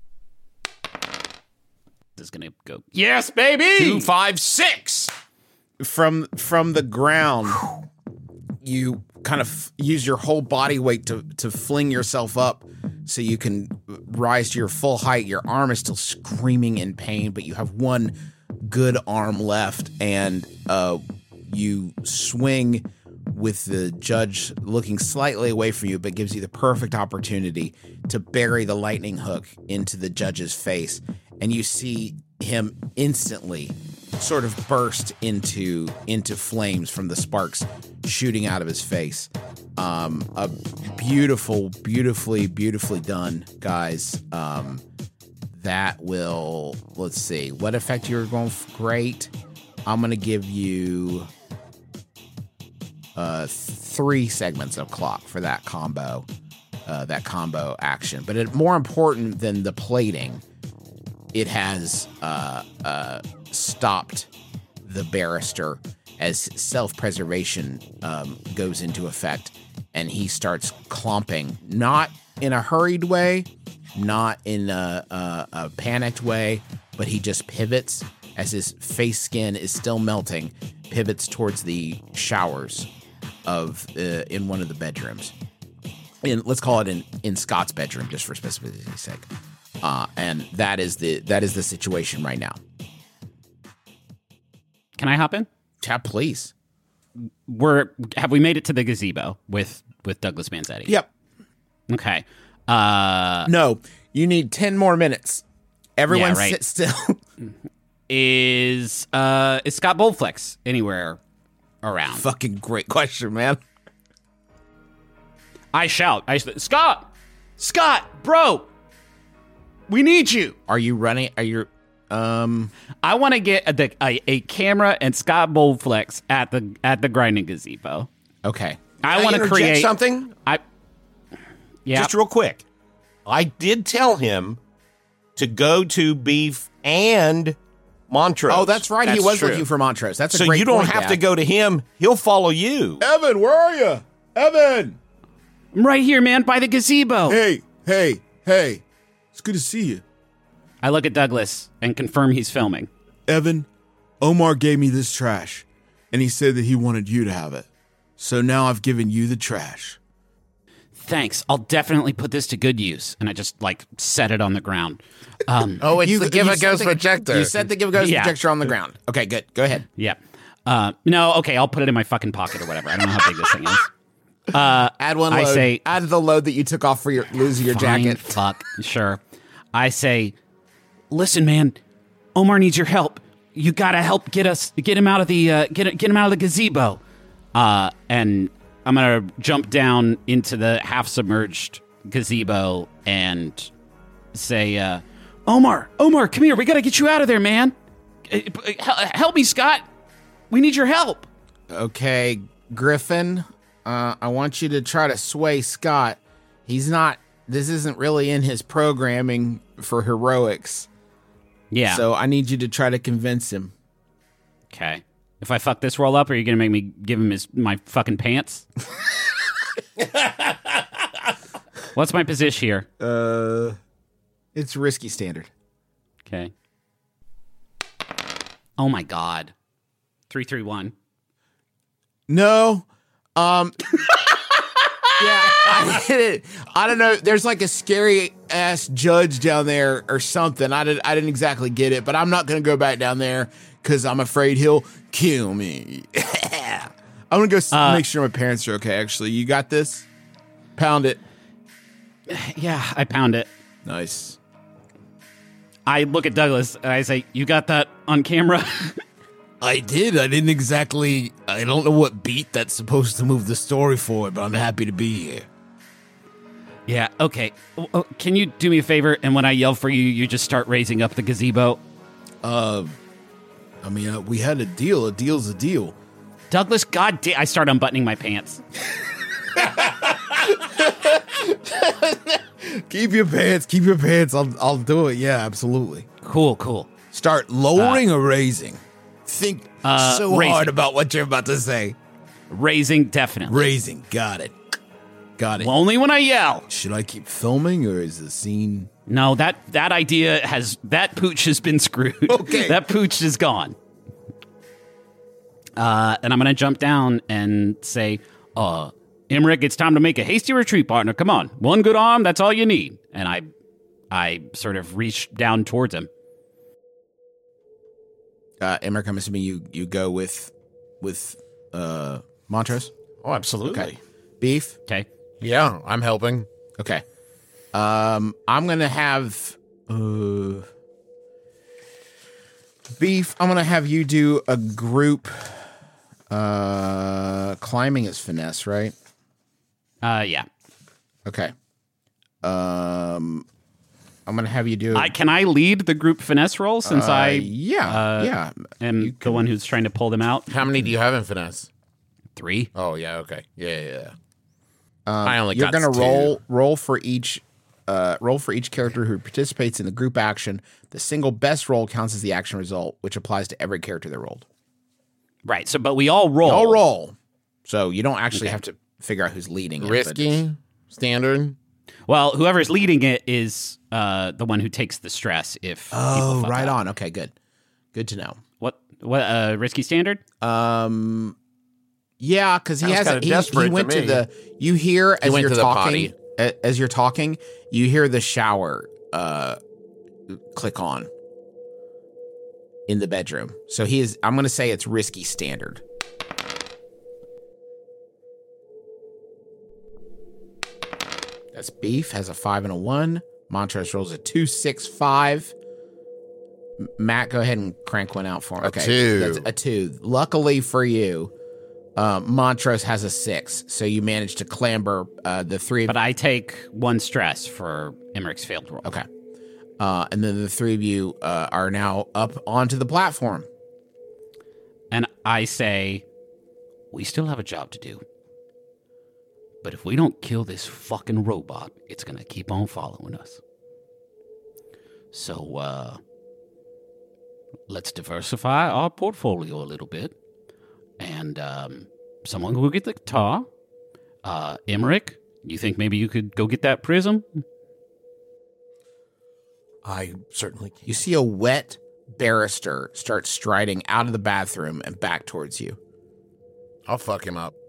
This is gonna go. Yes, baby. Two, five, six. From from the ground, you kind of use your whole body weight to to fling yourself up so you can rise to your full height. Your arm is still screaming in pain, but you have one good arm left, and uh, you swing with the judge looking slightly away from you, but gives you the perfect opportunity to bury the lightning hook into the judge's face. And you see him instantly sort of burst into into flames from the sparks shooting out of his face. Um, a beautiful, beautifully, beautifully done, guys. Um, that will, let's see, what effect you're going for? Great. I'm going to give you uh, three segments of clock for that combo, uh, that combo action. But it, more important than the plating, it has uh, uh, stopped the barrister as self-preservation um, goes into effect, and he starts clomping, not in a hurried way, not in a, a, a panicked way, but he just pivots as his face skin is still melting, pivots towards the showers of uh, in one of the bedrooms. In, let's call it in, in Scott's bedroom, just for specificity's sake. Uh, and that is the that is the situation right now. Can I hop in? Yeah, please. We're have we made it to the gazebo with with Douglas Manzetti? Yep. Okay. Uh, no, you need ten more minutes. Everyone yeah, right. sit still. is uh is Scott Boldflex anywhere around? Fucking great question, man. I shout, I Scott, Scott, bro, we need you. Are you running? Are you? Um, I want to get a, a, a camera and Scott Boldflex at the at the grinding gazebo. Okay. I want to create something. I yeah. Just real quick. I did tell him to go to Beef and Montrose. Oh, that's right. That's he was true. looking for Montrose. That's a so great you don't point, have Dad. to go to him. He'll follow you. Evan, where are you? Evan! I'm right here, man, by the gazebo. Hey, hey, hey. It's good to see you. I look at Douglas and confirm he's filming. Evan, Omar gave me this trash, and he said that he wanted you to have it. So now I've given you the trash. Thanks. I'll definitely put this to good use. And I just, like, set it on the ground. Um, oh, it's you, the Give you a Ghost set the- projector. You set the Give a Ghost Yeah. projector on the ground. Okay, good. Go ahead. yeah. Uh, no, okay, I'll put it in my fucking pocket or whatever. I don't know how big this thing is. Uh, Add one load. I say, Add the load that you took off for your losing your fine, jacket. Fuck, sure. I say, listen, man, Omar needs your help. You gotta help get us, get him out of the, uh, get get him out of the gazebo. Uh, and I'm gonna jump down into the half submerged gazebo and say, uh, Omar, Omar, come here. We gotta get you out of there, man. Uh, Help me, Scott. We need your help. Okay, Griffin. Uh, I want you to try to sway Scott. He's not. This isn't really in his programming for heroics. Yeah. So I need you to try to convince him. Okay. If I fuck this roll up, are you gonna make me give him his my fucking pants? What's my position here? Uh, it's risky standard. Okay. Oh my god. Three three one. No. Um. Yeah, I did it. I don't know. There's like a scary ass judge down there or something. I didn't. I didn't exactly get it, but I'm not gonna go back down there because I'm afraid he'll kill me. I'm gonna go s- Uh, make sure my parents are okay. Actually, you got this. Pound it. Yeah, I pound it. Nice. I look at Douglas and I say, "You got that on camera?" I did. I didn't exactly. I don't know what beat that's supposed to move the story forward, but I'm happy to be here. Yeah. Okay. Oh, oh, can you do me a favor? And when I yell for you, you just start raising up the gazebo. Uh, I mean, uh, we had a deal. A deal's a deal. Douglas, goddamn! I start unbuttoning my pants. Keep your pants. Keep your pants. I'll, I'll do it. Yeah, absolutely. Cool. Cool. Start lowering or raising? Think Uh, so raising. hard about what you're about to say. Raising, definitely. Raising. Got it. Got it. Well, only when I yell. Should I keep filming or is the scene... No, that that idea has that pooch has been screwed. Okay. That pooch is gone. Uh, and I'm gonna jump down and say, "Uh, Emmerich, it's time to make a hasty retreat, partner. Come on, one good arm, that's all you need." And I, I sort of reach down towards him. Uh, Emmerich, I'm assuming you you go with with uh, Montrose. Oh, absolutely. Okay. Beef. Okay. Yeah, I'm helping. Okay. Um, I'm gonna have uh, Beef. I'm gonna have you do a group. Uh, climbing is finesse, right? Uh, yeah. Okay. Um, I'm gonna have you do. I can I lead the group finesse roll since Uh, I yeah uh, yeah. am the one who's trying to pull them out. How many do you have in finesse? Three. Oh yeah, okay, yeah, yeah. yeah. Um, I only you're got gonna two. roll roll for each uh, roll for each character who participates in the group action. The single best roll counts as the action result, which applies to every character that rolled. Right. So, but we all roll. All roll. So you don't actually have to figure out who's leading it. Risky, standard. Well, whoever's leading it is uh, the one who takes the stress. If Oh, people fuck right up. on. Okay, good. Good to know. What? What? Uh, risky standard? Um, yeah, because he Sounds has. kinda He, desperate he to went to, me. the. You hear as went you're to the talking. potty. a- As you're talking, you hear the shower uh, click on in the bedroom. So he is. I'm going to say it's risky standard. That's Beef has a five and a one. Montrose rolls a two, six, five. M- Matt, go ahead and crank one out for him. A Okay, two. that's a two. Luckily for you, uh, Montrose has a six, so you managed to clamber uh, the three. Of But I take one stress for Emmerich's failed roll. okay, uh, and then the three of you uh, are now up onto the platform. And I say, we still have a job to do. But if we don't kill this fucking robot, it's gonna keep on following us. So, uh, let's diversify our portfolio a little bit. And, um, someone go get the guitar. Uh, Emmerich, you think maybe you could go get that prism? I certainly can. You see a wet barrister start striding out of the bathroom and back towards you. I'll fuck him up.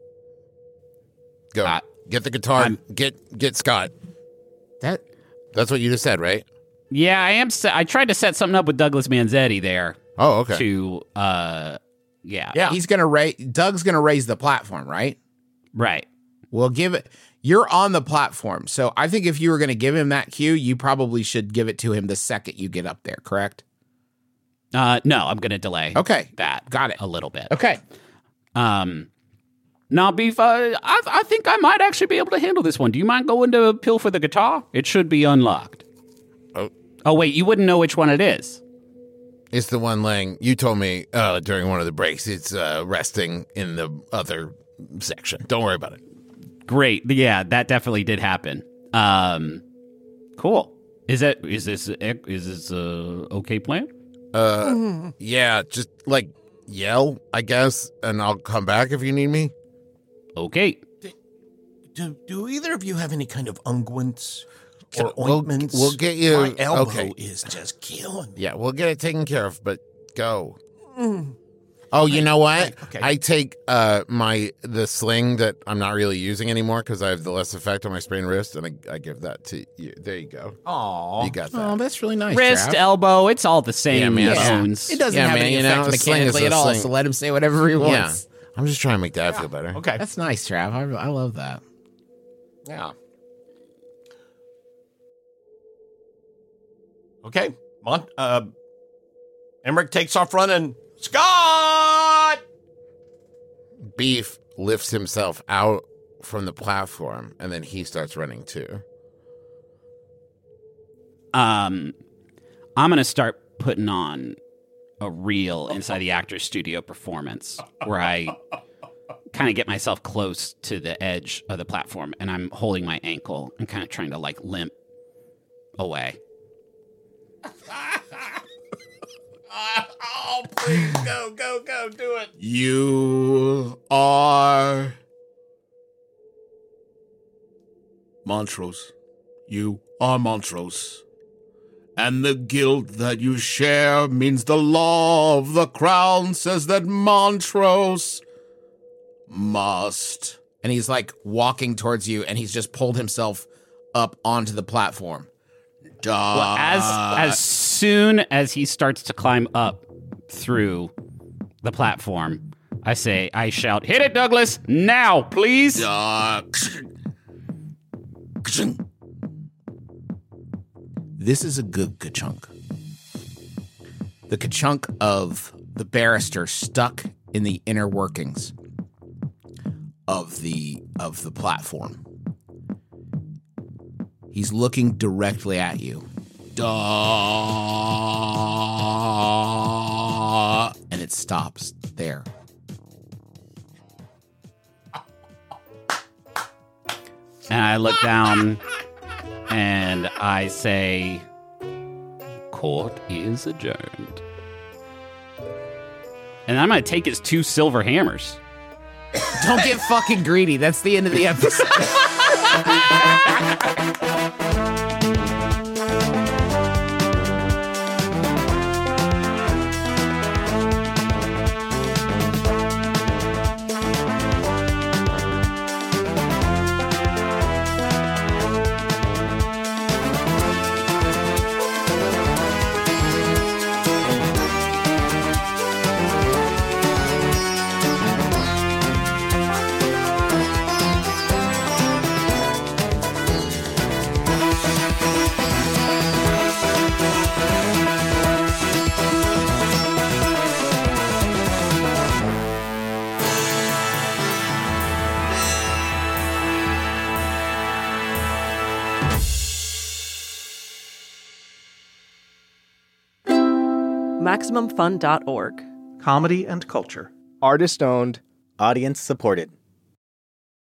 Go. Uh, get the guitar. I'm- get get Scott. That That's what you just said, right? Yeah, I am. Se- I tried to set something up with Douglas Manzetti there Oh, okay. to, uh, yeah. Yeah. he's gonna raise. Doug's gonna raise the platform, right? Right. We'll give it. You're on the platform, so I think if you were going to give him that cue, you probably should give it to him the second you get up there. Correct? Uh, no, I'm going to delay. Okay. that Got it. a little bit. Okay. Um, now, Beef, uh, I I think I might actually be able to handle this one. Do you mind going to pill for the guitar? It should be unlocked. Oh. Oh wait, you wouldn't know which one it is. It's the one laying. You told me uh, during one of the breaks. It's uh, resting in the other section. Don't worry about it. Great. Yeah, that definitely did happen. Um, cool. Is that is this is this a okay plan? Uh, yeah, just like yell, I guess, and I'll come back if you need me. Okay. Do, do either of you have any kind of unguents or We'll- ointments? we'll get you- My elbow okay. is just killing me. Yeah, we'll get it taken care of. But go. Oh, you know what? okay. I take uh my the sling that I'm not really using anymore because I have the less effect on my sprained wrist, and I, I give that to you. There you go. Aw. You got that. Oh, that's really nice. Wrist, Trav. elbow, it's all the same Yeah, man. bones. It doesn't Yeah, have man, any you know, effect a sling is mechanically a at all, sling. so let him say whatever he Yeah, wants. I'm just trying to make Dad feel better. Okay. That's nice, Trav. I, I love that. Yeah. Okay. Mon- uh, Emmerich takes off running. Scott! Beef lifts himself out from the platform, and then he starts running too. Um, I'm gonna start putting on a reel inside the actor's studio performance where I kind of get myself close to the edge of the platform and I'm holding my ankle and kind of trying to like limp away. Oh, please go, go, go, do it. You are Montrose. You are Montrose. And the guilt that you share means the law of the crown says that Montrose must. And he's like walking towards you, and he's just pulled himself up onto the platform. Die. Well, as as soon as he starts to climb up through the platform, I say, I shout, "Hit it, Douglas! Now, please!" Die. This is a good ka-chunk. The ka-chunk of the barrister stuck in the inner workings of the of the platform. He's looking directly at you. Die. And it stops there. And I look down and I say, "Court is adjourned." And I'm going to take his two silver hammers. Don't get fucking greedy. That's the end of the episode. Maximum Fun dot org. Comedy and culture. Artist owned. Audience supported.